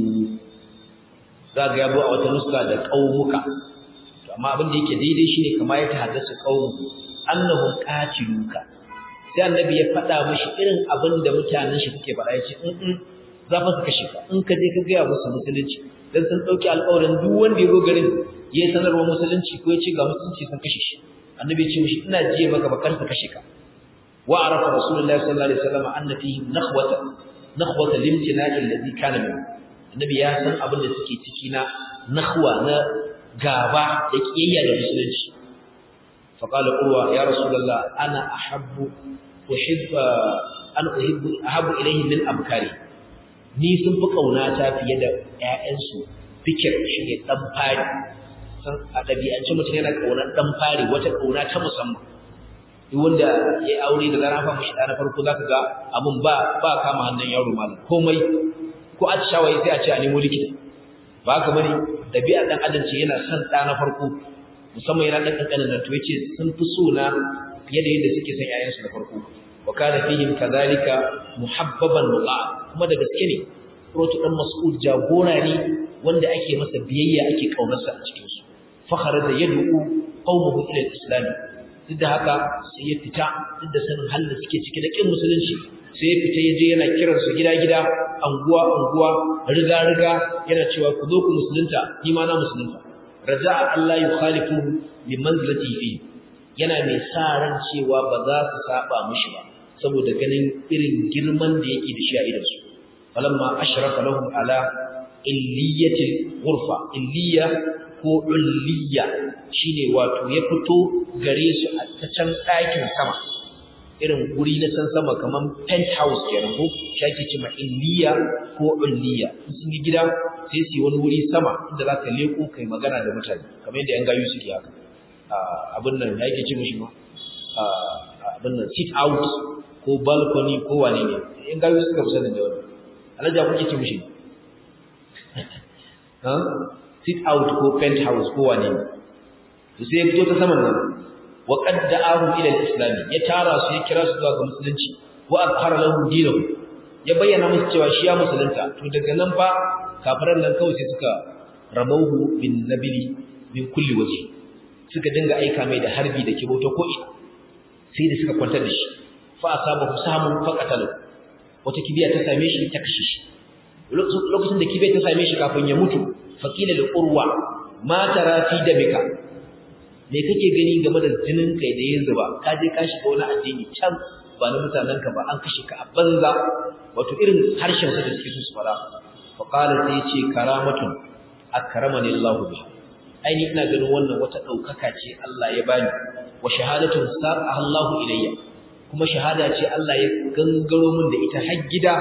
zaga yabo a wata nuska da qaumuka to amma abin da yake daidai shine kama yatahaddathu qaumuhu annahum qatiluka sai annabi ya faɗa mishi irin abin da mutanen shi suke faɗa yace in in za fa su kashe ka in ka je ka ga musu musulunci dan sun dauki alƙawarin duk wanda ya zo garin yayi sanarwa musulunci ko ya ce ga musulunci sun kashe shi annabi ya ce mishi ina jiye maka bakar su kashe ka wa arafa rasulullahi sallallahu alaihi wasallam anna fihi nakhwata nakhwata limtina'i alladhi kana min annabi ya san abin da suke ciki na nakhwa na gaba da kiyayya da musulunci fa qala urwa ya rasulullah ana ahabbu uhibbu an uhibbu ahabbu ilayhi min abkari ni sun fi kaunata fiye da ƴaƴansu fikir shi ne dan fari san a dabi'ance mutum yana kaunar dan fari wata kauna ta musamman duk wanda ya aure da zarafa mushi da na farko zaka ga abun ba ba kama hannun yaro malam komai ko a shawaye sai a ce a nemo likita ba haka bane dabi'ar dan adam ce yana son da na farko musamman yana dan kankanin nan to yace sun fi so na fiye da yadda suke son ƴaƴansu da farko wa kana fihim kadhalika muhabbaban muqa kuma da gaske ne rotu dan mas'ud jagora ne wanda ake masa biyayya ake kaunarsa a cikin su fa kharaja yad'u qaumahu ila al-islam duk da haka sai ya fita duk da sanin halin da suke ciki da kin musulunci sai ya fita yaje yana kiran su gida-gida anguwa anguwa riga-riga yana cewa ku zo ku musulunta ni ma na musulunta raja'a Allah yukhalifuhu bi manzilati fi yana mai sa ran cewa ba za su saba mishi ba saboda ganin irin girman da yake da shi a idan su falamma ashrafa lahum ala illiyatil ghurfa illiya ko ulliya shine wato ya fito gare su a can ɗakin sama irin guri na san sama kaman penthouse kenan ko shake ce ma illiya ko ulliya sun yi gida sai su wani wuri sama inda zaka leko kai magana da mutane kamar yadda yan gayu suke haka abin nan yake ce mishi ma abin nan sit out ko balcony ko wane ne yan gayu suka fi sanin da wannan alaja kuke ce mishi ha sit out ko penthouse ko wane ne to sai ya fito ta saman nan wa qad da'ahu ila al-islam ya tara su ya kira su zuwa ga musulunci wa azhara lahu dinahu ya bayyana musu cewa shi ya musulunta to daga nan fa kafiran nan kawai sai suka ramauhu bin nabili min kulli waje suka dinga aika mai da harbi da kibo ta ko'i sai da suka kwantar da shi fa asabahu samun faqatalu wata kibiya ta same shi ta kashe shi lokacin da kibiya ta same shi kafin ya mutu faqila li urwa ma tara fi dabika me kake gani game da jinin kai da yin zuba ka je ka shiga wani addini can ba na mutanen ka ba an kashe ka a banza wato irin harshen su da suke so su fara fa qala sai ce karamatun akramani Allahu biha aini ina ganin wannan wata daukaka ce Allah ya bani wa shahadatun sa'a Allahu ilayya kuma shahada ce Allah ya gangaro min da ita har gida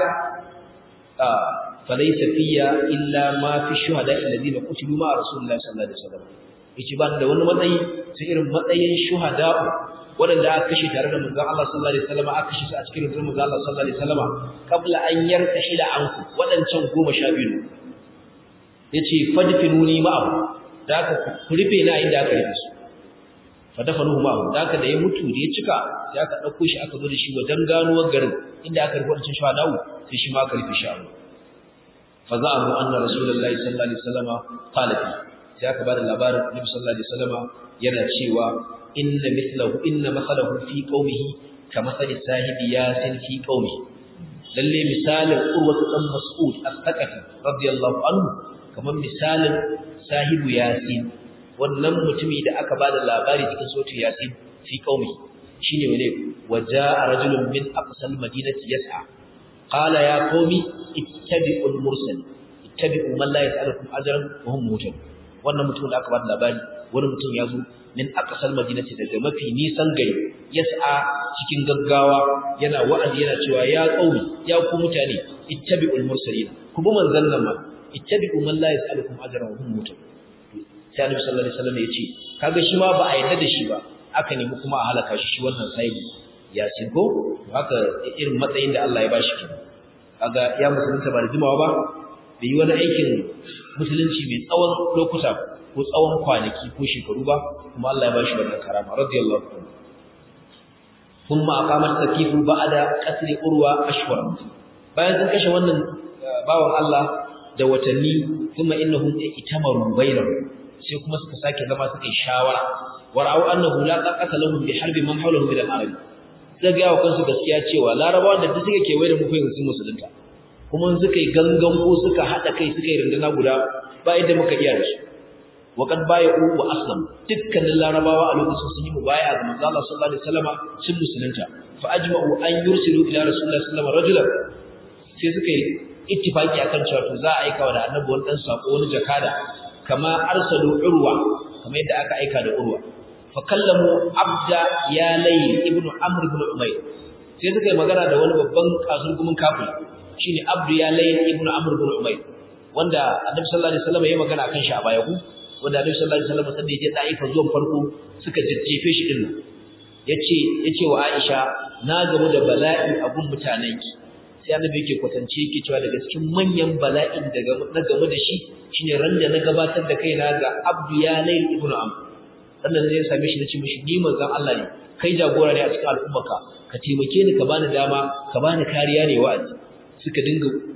fa laysa fiya illa ma fi shuhada alladhina qutilu ma rasulullahi sallallahu alaihi wasallam yace ba da wani matsayi sai irin matsayin shuhada wanda aka kashe tare da manzon Allah sallallahu alaihi wasallam aka kashe su a cikin rundunar manzon Allah sallallahu alaihi wasallam kabla an yartahila anku wadancan goma sha biyu yace fadfinuni ma'ahu da aka rufe na inda aka rufe su fadafanuhu ma'ahu da aka da ya mutu da ya cika sai aka dauko shi aka zo da shi wajen ganuwar garin inda aka rufe wancan shuhada sai shi ma aka rufe shi a wurin fa za'amu anna rasulullahi sallallahu alaihi wasallam qala sai aka bada labarin Annabi sallallahu alaihi wasallam yana cewa inna mithlahu inna mathalahu fi qaumihi kamathali sahibi yasin fi qaumihi lalle misalin urwatu dan mas'ud as-saqafi radiyallahu anhu kamar misalin sahibu yasin wannan mutumi da aka bada labari cikin sura yasin fi qaumihi shine wane waja'a rajulun min aqsal madinati yas'a qala ya qaumi ittabi'ul mursal ittabi'u man la yas'alukum ajran wa hum muhtadun wannan mutum da aka bada labari wani mutum ya zo min aqsal madinati daga mafi nisan gari yas'a cikin gaggawa yana wa'azi yana cewa ya qaumi ya ku mutane ittabi'ul mursalin ku bi manzon nan ma ittabi'u man la yas'alukum ajran wa hum muhtadun sai Annabi sallallahu alaihi wasallam ya ce kaga shi ma ba a yarda da shi ba aka nemi kuma a halaka shi shi wannan sahibi ya ko haka irin matsayin da Allah ya bashi kaga ya musulunta ba da jimawa ba bai yi wani aikin musulunci mai tsawon lokuta ko tsawon kwanaki ko shekaru ba kuma Allah ya bashi wannan karama radiyallahu anhu kuma aqamat sakifu ba'da qatl urwa ashwar bayan sun kashe wannan bawan Allah da watanni kuma innahum itamaru bainahum sai kuma suka sake zama suka yi shawara wara'u annahu la taqata lahum bi harbi man hawlahu min al-arab sai ga yawa kansu gaskiya cewa larabawa da duk suke kewaye da mu fa sun musulunta kuma suka yi gangan ko suka hada kai suka yi runduna guda ba yadda muka iya da su wa qad bai'u wa aslam dukkanin larabawa a lokacin sun yi mubai'a ga manzo Allah sallallahu alaihi wasallam sun musulunta fa ajma'u an yursilu ila rasulillahi sallallahu alaihi wasallam rajulan sai suka yi ittifaki akan cewa to za a aika wa da annabi wani dan sako wani jakada kama arsalu urwa kamar yadda aka aika da urwa fa kallamu abda ya layl ibn amr ibn umayr sai suka yi magana da wani babban kasurgumin kafiri shine abdu ya layl ibn amr ibn umayr wanda annabi sallallahu alaihi wasallam ya magana akan shi a baya ku wanda annabi sallallahu alaihi wasallam sanda yaje daifa zuwan farko suka jajjefe shi din yace yace wa Aisha na gamu da bala'i a gun mutanenki sai annabi yake kwatance yake cewa daga cikin manyan bala'in daga na game da shi shine ran da na gabatar da kaina ga abdu ya layl ibn amr sannan zai same shi nace mishi ni manzon Allah ne kai jagora ne a cikin al'ummarka ka taimake ni ka bani dama ka bani kariya ne wa'azi suka dinga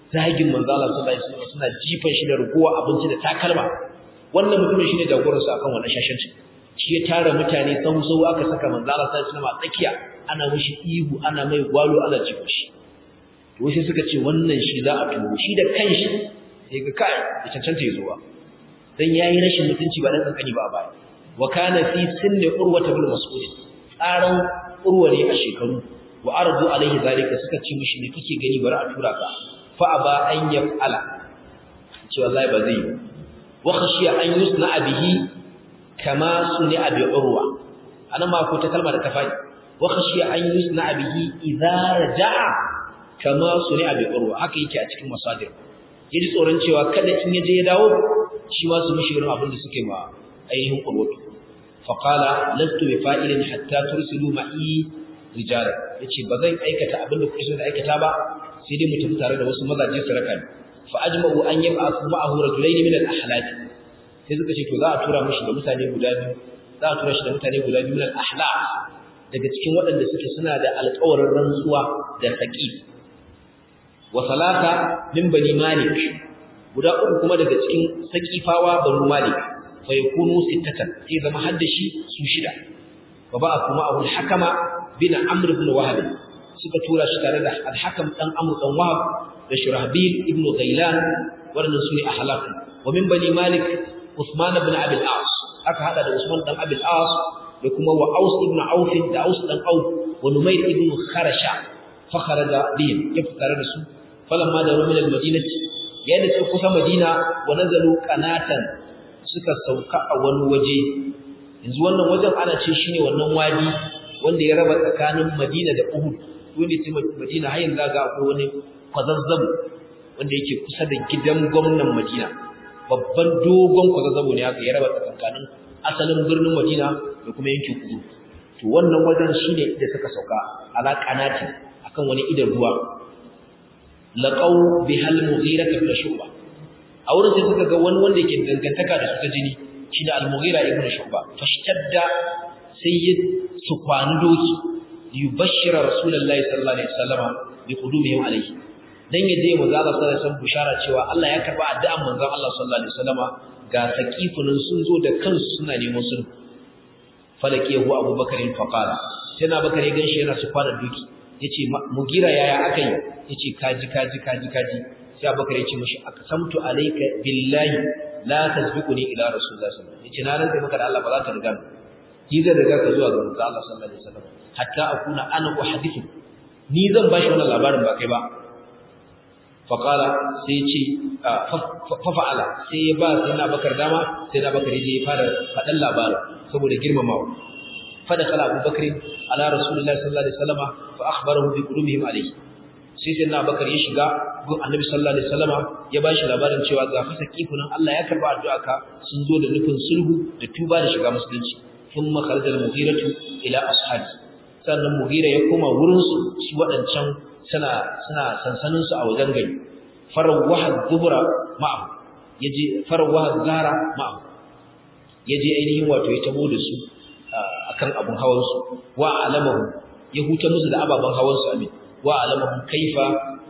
zagin manzo Allah sallallahu alaihi wasallam suna jifan shi da ruguwa abinci da takalma wannan mutumin shine jagoran su akan wannan shashanci shi ya tara mutane sau sau aka saka manzo Allah sallallahu alaihi wasallam a tsakiya ana mishi ihu ana mai gwalo ana jifa shi to sai suka ce wannan shi za a tuwo shi da kanshi sai ga kai da cancanta ya zuwa dan yayi rashin mutunci ba dan kankani ba a baya wa kana fi sinni urwa ibn mas'ud tsaran urwa ne a shekaru wa ardu alaihi zalika suka ce mishi ne kike gani bari a tura ka fa aba an yaf'ala ce wallahi ba zai wa khashiya an yusna bihi kama suni'a bi urwa ana ma ko ta kalma da ta faɗi wa khashiya an yusna bihi idza raja'a kama suni'a bi urwa haka yake a cikin masadir yaji tsoron cewa kada in yaje ya dawo shi ma su mishi irin abin da suke ma ainihin urwatu fa qala lastu bi fa'ilin hatta tursilu ma'i rijala yace bazan aikata abin da kuke so da aikata ba sai dai mu tafi tare da wasu mazaje su raka ni fa ajma'u an yab'athu ma'ahu rajulayn min al-ahlak sai suka ce to za a tura mishi da mutane guda biyu za a tura shi da mutane guda biyu min al-ahlak daga cikin waɗanda suke suna da alƙawarin rantsuwa da saqif wa salata min bani malik guda uku kuma daga cikin saqifawa banu malik fa yakunu sittatan sai zama haddashi su shida wa ba'athu ma'ahu al-hakama bin amr ibn wahab suka tura shi tare da al-hakam dan amr dan wahab da shurahbil ibn ghailan wannan sune ahlak wa min bani malik usman ibn abi al-as aka hada da usman dan abi al-as da kuma wa aus ibn auf da aus dan auf wa numayr ibn kharasha fa kharaja bihim yaftara da su falamma da min al-madinati yadda suka kusa madina wa nazalu qanatan suka sauka a wani waje yanzu wannan wajen ana ce shine wannan wadi wanda ya raba tsakanin Madina da Uhud wanda ce Madina har yanzu ga akwai wani kwazazzabu wanda yake kusa da gidan gwamnatin Madina babban dogon kwazazzabu ne aka ya raba tsakanin asalin birnin Madina da kuma yankin Uhud to wannan wajen shine da suka sauka ala qanati akan wani idan ruwa laqaw bihal mughira ibn shu'ba a wurin sai suka ga wani wanda yake dangantaka da su ta jini shine al-mughira ibn shu'ba fashtadda sayyid sufwan doki yubashshira rasulullahi sallallahu alaihi wasallama bi qudumihim alayhi dan yaje manzo Allah sallallahu alaihi wasallam bushara cewa Allah ya karba addu'an manzo Allah sallallahu alaihi wasallama ga saqifunin sun zo da kansu suna neman sun falakiyahu abubakar faqala sai na bakar ya ganshi yana sufwan doki yace mugira yaya akai yace kaji kaji kaji kaji sai abubakar ya ce mishi aqsamtu alayka billahi la tasbiquni ila rasulillahi sallallahu alaihi wasallam yace na rantsa maka da Allah ba za ka riga ni zan riga ka zuwa ga manzo Allah sallallahu alaihi wasallam hatta akuna ana uhaddithu ni zan bashi wannan labarin ba kai ba fa qala sai yace fa fa'ala sai ya ba sai na bakar dama sai na bakar yaje ya fara fadan labarin saboda girmamawa fa da kala abubakar ala rasulillahi sallallahu alaihi wasallam fa akhbarahu bi qudumihim alayhi sai sai na bakar ya shiga gun annabi sallallahu alaihi wasallama ya bashi labarin cewa ga fasa kifunan Allah ya karba addu'arka sun zo da nufin sulhu da tuba da shiga musulunci thumma kharaja al-mughiratu ila ashabi sannan mughira ya koma wurin su shi wadancan suna suna sansanin su a wajen gari farawaha dubura ma'ahu yaje farawaha zara ma'ahu yaje ainihin wato ya tabo da su akan abun hawan su wa alamahu ya huta musu da ababan hawan su amin wa alamahum kaifa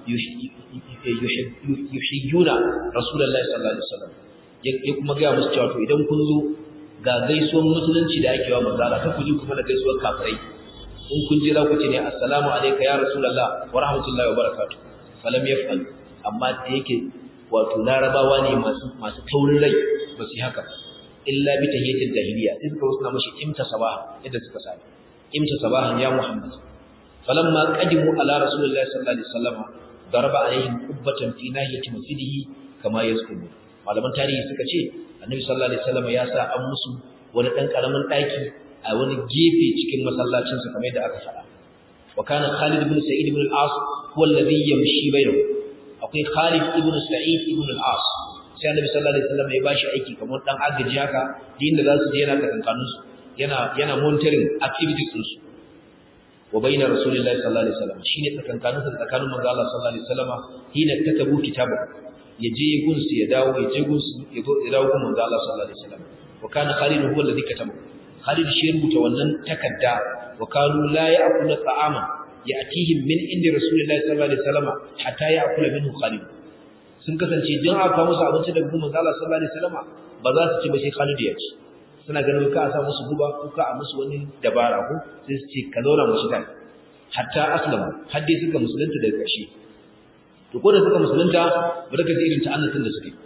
yuhiyyuna rasulullahi sallallahu alaihi wasallam ya kuma ga musu cewa to idan kun zo ga gaisuwar musulunci da ake wa manzo Allah ta kuji kuma da gaisuwar kafirai in kun je za ku ce ne assalamu alayka ya rasulullah wa rahmatullahi wa barakatuh falam yaf'al amma da yake wato larabawa ne masu masu taurin rai ba su haka illa bi tahiyatil jahiliya sai suka wasu na mashi imta sabah yadda suka sani imta sabahan ya muhammad فلما قدموا على رسول الله صلى الله عليه وسلم ضرب عليهم قبة في ناحية مسجده كما يذكرون malaman tarihi suka ce annabi sallallahu alaihi wasallam ya sa an musu wani dan karamin daki a wani gefe cikin masallacin sa kamar yadda aka fada wa kana Khalid ibn Sa'id ibn al-As huwa alladhi yamshi bainahu akwai Khalid ibn Sa'id ibn al-As sai annabi sallallahu alaihi wasallam ya bashi aiki kamar dan agaji haka din da zasu je yana kakankanun su yana yana monitoring activities su wa bayna rasulillahi sallallahu alaihi wasallam shine tsakankanin sa tsakanin manzo Allah sallallahu alaihi wasallam hina katabu kitabu yaje gunsu ya dawo yaje gunsu ya go ya dawo gun manzo Allah sallallahu alaihi wasallam wa kana Khalid huwa alladhi kataba Khalid shi rubuta wannan takadda wa kanu la ya'kulu ta'ama ya'tihim min indi rasulillahi sallallahu alaihi wasallam hatta ya'kula minhu Khalid sun kasance din aka musu abinci daga manzo Allah sallallahu alaihi wasallam ba za su ci ba sai Khalid ya ci suna ganin ka sa musu guba ko ka a musu wani dabara ko sai su ce ka zauna musu kai hatta aslamu har dai suka musulunta daga ƙarshe to ko da suka musulunta barka da irin ta'annatin da suke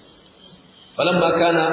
falamma kana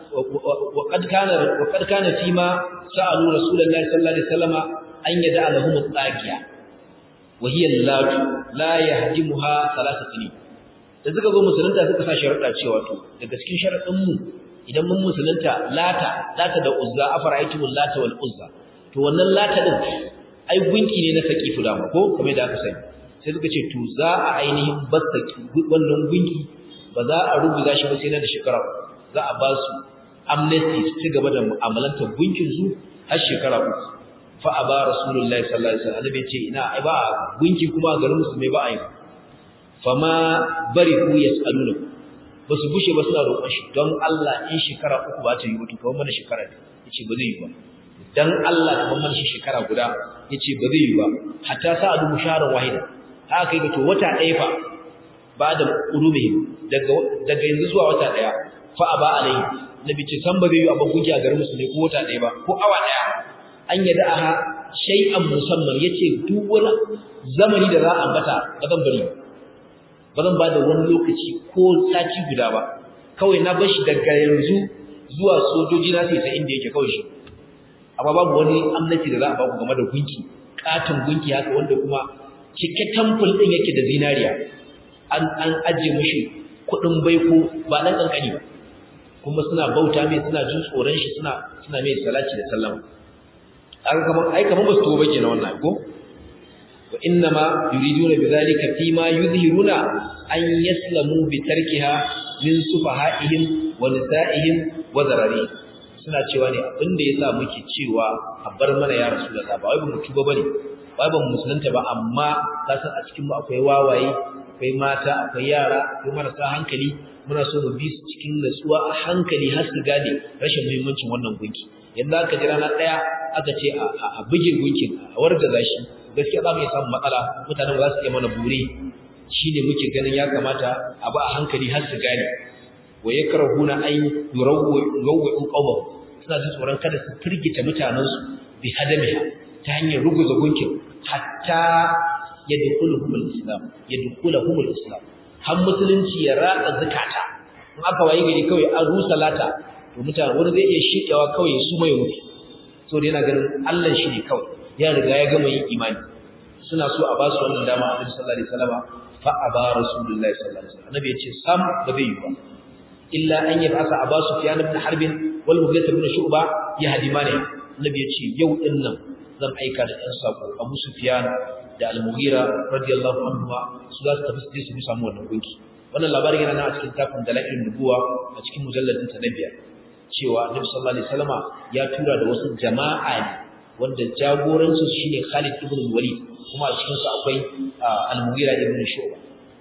wa qad kana wa qad kana fima sa'alu rasulullahi sallallahu alaihi wasallam an yada lahum at-taqiya wa hiya allatu la yahdimuha thalath sinin da suka zo musulunta suka sa sharuɗa cewa to daga cikin sharuɗin mu idan mun musulunta lata lata da uzza afara'aytumul lata wal uzza to wannan lata din ai gunki ne na sakifu da ko kamar da aka sani sai suka ce to za a ainihin basaki wannan gunki ba za a rubuta shi ba sai na da shekara za a ba su amnesty su ci gaba da mu'amalantar gunkin su har shekara uku fa aba rasulullahi sallallahu alaihi wasallam annabi ce ina ai ba gunki kuma garin musulmai ba ai fa ma bari ku yasaluna ba su bushe ba suna roƙon shi don Allah in shekara uku ba ta yi mutu kawai mana shekara yace ba zai yi ba dan Allah kuma man shi shekara guda yace ba zai yi ba hatta sa'adu musharan wahida haka kai ga to wata ɗaya fa ba da urubi daga daga yanzu zuwa wata ɗaya fa aba alai nabi ce san ba zai yi abin gunki a garin musulmi ko wata ɗaya ba ko awa ɗaya an yada aha shay'an musamman yace duk wani zamani da za a ambata ba zan bari ba zan ba da wani lokaci ko sati guda ba kawai na bar shi daga yanzu zuwa sojoji na sai sai inda yake kawai shi amma babu wani amnati da za a baku game da gunki katin gunki haka wanda kuma cike temple din yake da zinariya an an aje mishi kudin baiko ba dan kankani ba kuma suna bauta mai suna jin tsoron shi suna suna mai salati da sallama aka kaman ai kaman ba su tobe kenan wannan ko wa innama yuriduna bidhalika fima yuzhiruna an yaslamu bi tarkiha min sufahaihim wa nisaihim wa zararihim suna cewa ne abinda yasa muke cewa a bar mana ya rasulullah ba wai ba mutu ba bane ba ba musulunta ba amma ka san a cikin mu akwai wawaye akwai mata akwai yara akwai marasa hankali muna so mu bi su cikin nasuwa a hankali har su gane rashin muhimmancin wannan gunki yanzu aka jira na daya aka ce a buge gunkin a wargaza shi gaskiya za mu yi samun matsala mutanen ba za su iya mana bure shine muke ganin ya kamata a ba a hankali har su gane wa yakrahuna ay yurawwu yurawwu qawmahum suna jin tsoron kada su firgita mutanansu bi hadamiha ta hanyar ruguza gunkin hatta yadkhuluhum al-islam yadkhuluhum al-islam har musulunci ya ratsa zakata in aka waye gari kawai an rusa lata to mutane wani zai iya shikewa kawai su mai mutu so da yana ganin Allah shi ne kawai ya riga ya gama yin imani suna so a ba su wannan dama Annabi sallallahu alaihi wasallam fa aba rasulullahi sallallahu alaihi wasallam Annabi ya ce sam ba zai yi ba illa an yab'asa Abu Sufyan ibn Harb wal Mughira ibn Shu'ba ya hadimani Annabi ya ce yau din nan zan aika da ɗan sako Abu Sufyan da Al-Mughira radiyallahu anhu su za su tafi su su samu wannan gunki wannan labarin yana nan a cikin tafin dalailun nubuwa a cikin mujalladin ta na biyar cewa Annabi sallallahu alaihi wasallama ya tura da wasu jama'a ne wanda jagorancin shine Khalid ibn Walid kuma a cikin su akwai Al-Mughira ibn Shu'ba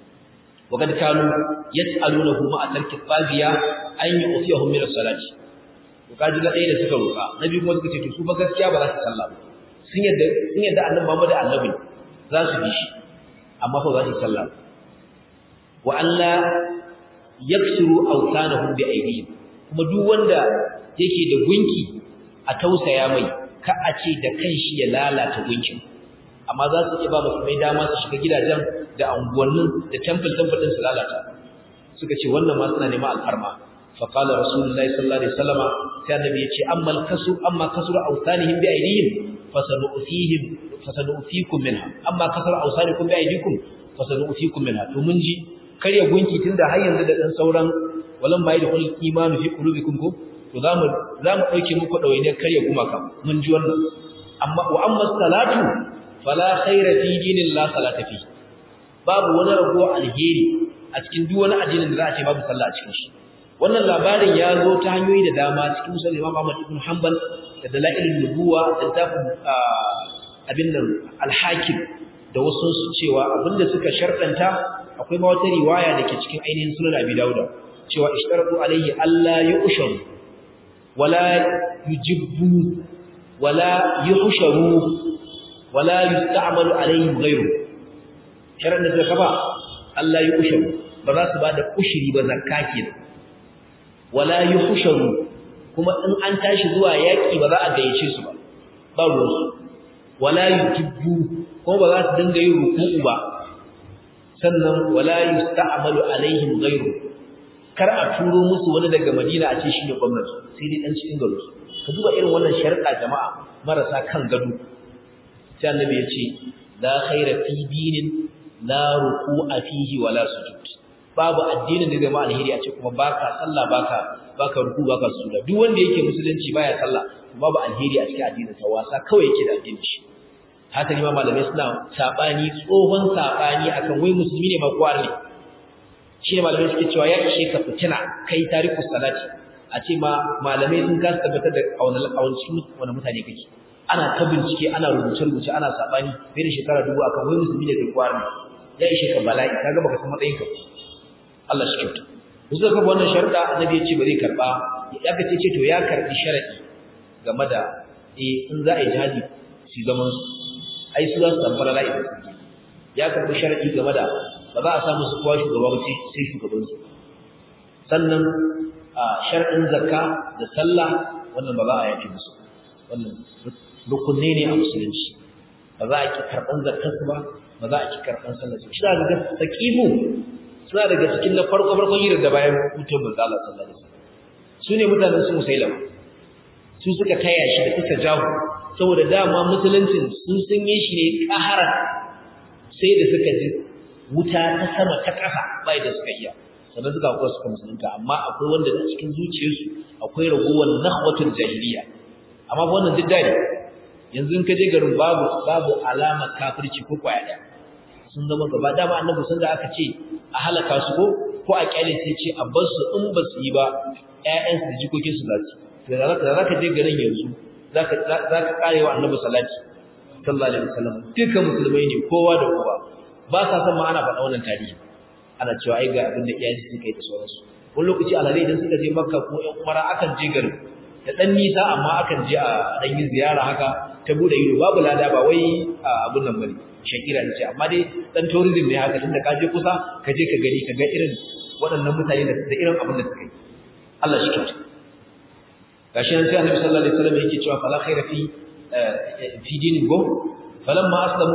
وقد كانوا يسألونه مع ترك الطاغية أن يؤتيهم من الصلاة وقال جل ɗaya da suka roƙa nabi kuma suka ce to su ba gaskiya ba za su sallah ba sun yadda sun yadda annabi Muhammad annabi za su bi shi amma fa za su sallah wa alla yaksuru awtanahum bi aydihim kuma duk wanda yake da gunki a tausaya mai ka a ce da kanshi ya lalata gunkin amma za su iya ba musulmai dama su shiga gidajen da anguwannin da temple temple din su lalata suka ce wannan ma suna neman alfarma fa qala rasulullahi sallallahu alaihi wasallama sai annabi ya ce amma kasu amma kasru awsanihim bi aydihim fasanu'tihim fasanu'tikum minha amma kasru awsanikum bi aydikum fasanu'tikum minha to mun ji karya gunki tunda har yanzu da dan sauran walan bai da kul imanu fi qulubikum ko to zamu zamu dauke muku dawaine karya gumaka mun ji wannan amma wa amma salatu fala khaira fi dinin la salata fi babu wani rago alheri a cikin duk wani addinin da za a ce babu sallah a cikin shi wannan labarin ya zo ta hanyoyi da dama cikin musulmi Imam Ahmad ibn Hanbal da dalailun nubuwa da tafin abin nan al-Hakim da wasu su cewa abinda suka sharɗanta akwai ma wata riwaya dake cikin ainihin sunan Abi Dawud cewa ishtaratu alayhi alla yu'sharu wala yujibbu wala yuhsharu wala yusta'malu alaihim ghayru sharan da suka kafa Allah ya kushe ba za su ba da ushiri ba zakka kenan wala yuhsharu kuma in an tashi zuwa yaki ba za a gayyace su ba ba ruwansu wala yutibbu kuma ba za su dinga yin ruku'u ba sannan wala yusta'malu alaihim ghayru kar a turo musu wani daga Madina a ce shine gwamnati sai dai dan cikin garo ka duba irin wannan sharuɗa jama'a marasa kan gado sai annabi ya ce la khaira fi dinin la ruku'a fihi wala sujud babu addinin da zai ma alheri a ce kuma baka sallah baka baka ruku baka sujuda duk wanda yake musulunci baya sallah babu alheri a cikin addinin sa wasa kawai yake da addinin shi haka ne ma malamai suna sabani tsohon sabani akan wai musulmi ne ma ko arne shi ne malamai suke cewa ya ishe ka fitina kai tarikus salati a ce ma malamai sun kasa tabbatar da awancin wani mutane kake ana ta bincike ana rubuce-rubuce ana sabani bai da shekara dubu akan wai musulmi ne kai ko arne ya ishe ka bala'i kaga baka san matsayin ka Allah shi kyauta wasu ka wannan sharuɗa annabi ya ce ba zai karba ya ka ce to ya karbi sharadi game da eh in za a yi jihadi su zaman su ai su za su tambara la'i da suke ya karbi sharadi game da ba za a samu su kowa shugaba ba sai shugaban su sannan a sharadin zakka da sallah wannan ba za a yake musu wannan rukunne ne a musulunci ba za a ki karban zakkar su ba ba za a ki karban sallah su shi daga saqifu suna daga cikin na farko farkon yirar da bayan mutum manzo Allah sallallahu alaihi wasallam su ne mutanen su musailama su suka taya shi da ita jahu saboda dama musuluncin sun sun yi shi ne kahara sai da suka ji wuta ta sama ta ƙasa bai da suka iya sannan suka kuwa suka musulunta amma akwai wanda a cikin zuciyarsu akwai ragowar nahwatul jahiliya amma ba wannan duk dai yanzu in ka je garin babu babu alama kafirci ko kwaya daya sun zama gaba dama annabi sun da aka ce a halaka su ko ko a kyale sai ce a bar su in ba su yi ba ƴaƴansu da jikokin su za su to da zaka je garin yanzu zaka zaka karewa annabi salati sallallahu alaihi wasallam dukkan musulmai ne kowa da kowa ba sa san ma ana faɗa wannan tarihi ana cewa ai ga abin da iyaye suka yi da sauransu wani lokaci alhali idan suka je makka ko ƴan umara akan je garin da dan nisa amma akan je a dan yi ziyara haka ta bude ido babu lada ba wai abun nan bane shakira ce amma dai dan tourism ne haka tunda ka je kusa ka je ka gani ka ga irin waɗannan mutane da irin abin da suka yi Allah shi kyauta gashi nan sai Annabi sallallahu alaihi wasallam yake cewa fala khaira fi fi dinin go falamma aslamu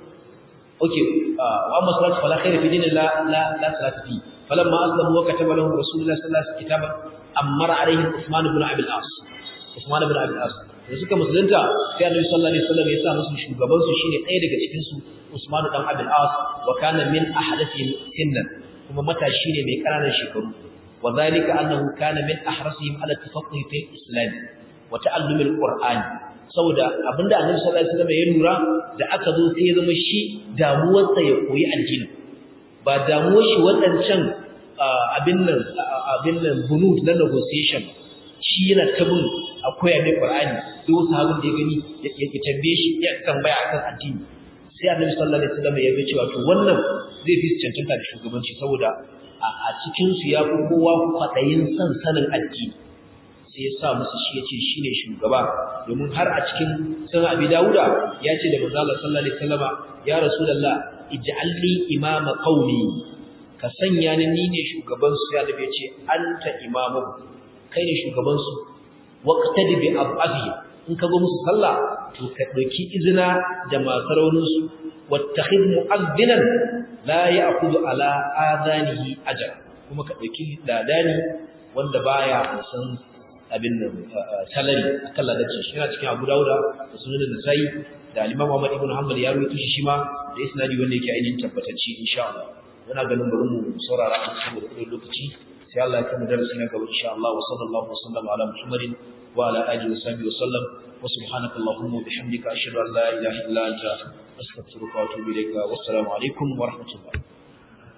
okay wa amma salatu fala khaira fi dinin la la la salatu fi falamma aslamu wa kataba lahum rasulullah sallallahu alaihi wasallam kitaban amara alaihim Uthman ibn Abi al-As Uthman ibn Abi al-As da suka musulunta sai Annabi sallallahu alaihi wasallam ya sa musu shugaban su shine ɗaya daga cikin su Usman dan Abi al-As wa kana min ahdathihim sinnan kuma matashi ne mai ƙananan shekaru wa zalika annahu kana min ahrasihim ala tafaqquh fi al-islam wa ta'allum al-Qur'an saboda abinda Annabi sallallahu alaihi wasallam ya lura da aka zo sai ya zama shi damuwarsa ya koyi addini ba damuwar shi wadancan abin nan abin nan bunud na negotiation shi yana tabun akwai mai Qur'ani duk wasu abin da ya gani ya tambaye shi ya tambaya akan addini sai Annabi sallallahu alaihi wasallam ya ga cewa to wannan zai fi cancanta da shugabanci saboda a cikin su ya fi kowa kwadayin san sanin addini sai ya sa musu shi yace shine shugaba domin har a cikin sunan Abi Dawuda ya ce da manzo Allah sallallahu alaihi wasallama ya rasulullah ij'alni imama qaumi ka sanya ni ne shugaban su ya dabe ce anta imamu kai ne shugaban su waqtadi bi abafi in ka zo musu sallah to ka dauki izina da masu raunin su wattakhid mu'adhdhinan la ya'khudhu ala adanihi ajra kuma ka dauki ladani wanda baya san abin nan salari akan ladaci shi yana cikin Abu Dawud da Sunan Nasa'i da Imam Ahmad ibn Hanbal ya rawaito shi shi ma da isnadi wanda yake ainihin tabbatacce insha Allah muna ganin bari mu saurara a cikin wannan lokaci sai Allah ya kuma darasi na gaba insha Allah wa sallallahu alaihi wa sallam ala Muhammadin wa ala alihi wa sahbihi wa sallam wa subhanaka allahumma wa bihamdika ashhadu an la ilaha illa anta astaghfiruka wa atubu ilayka wa assalamu alaikum wa rahmatullah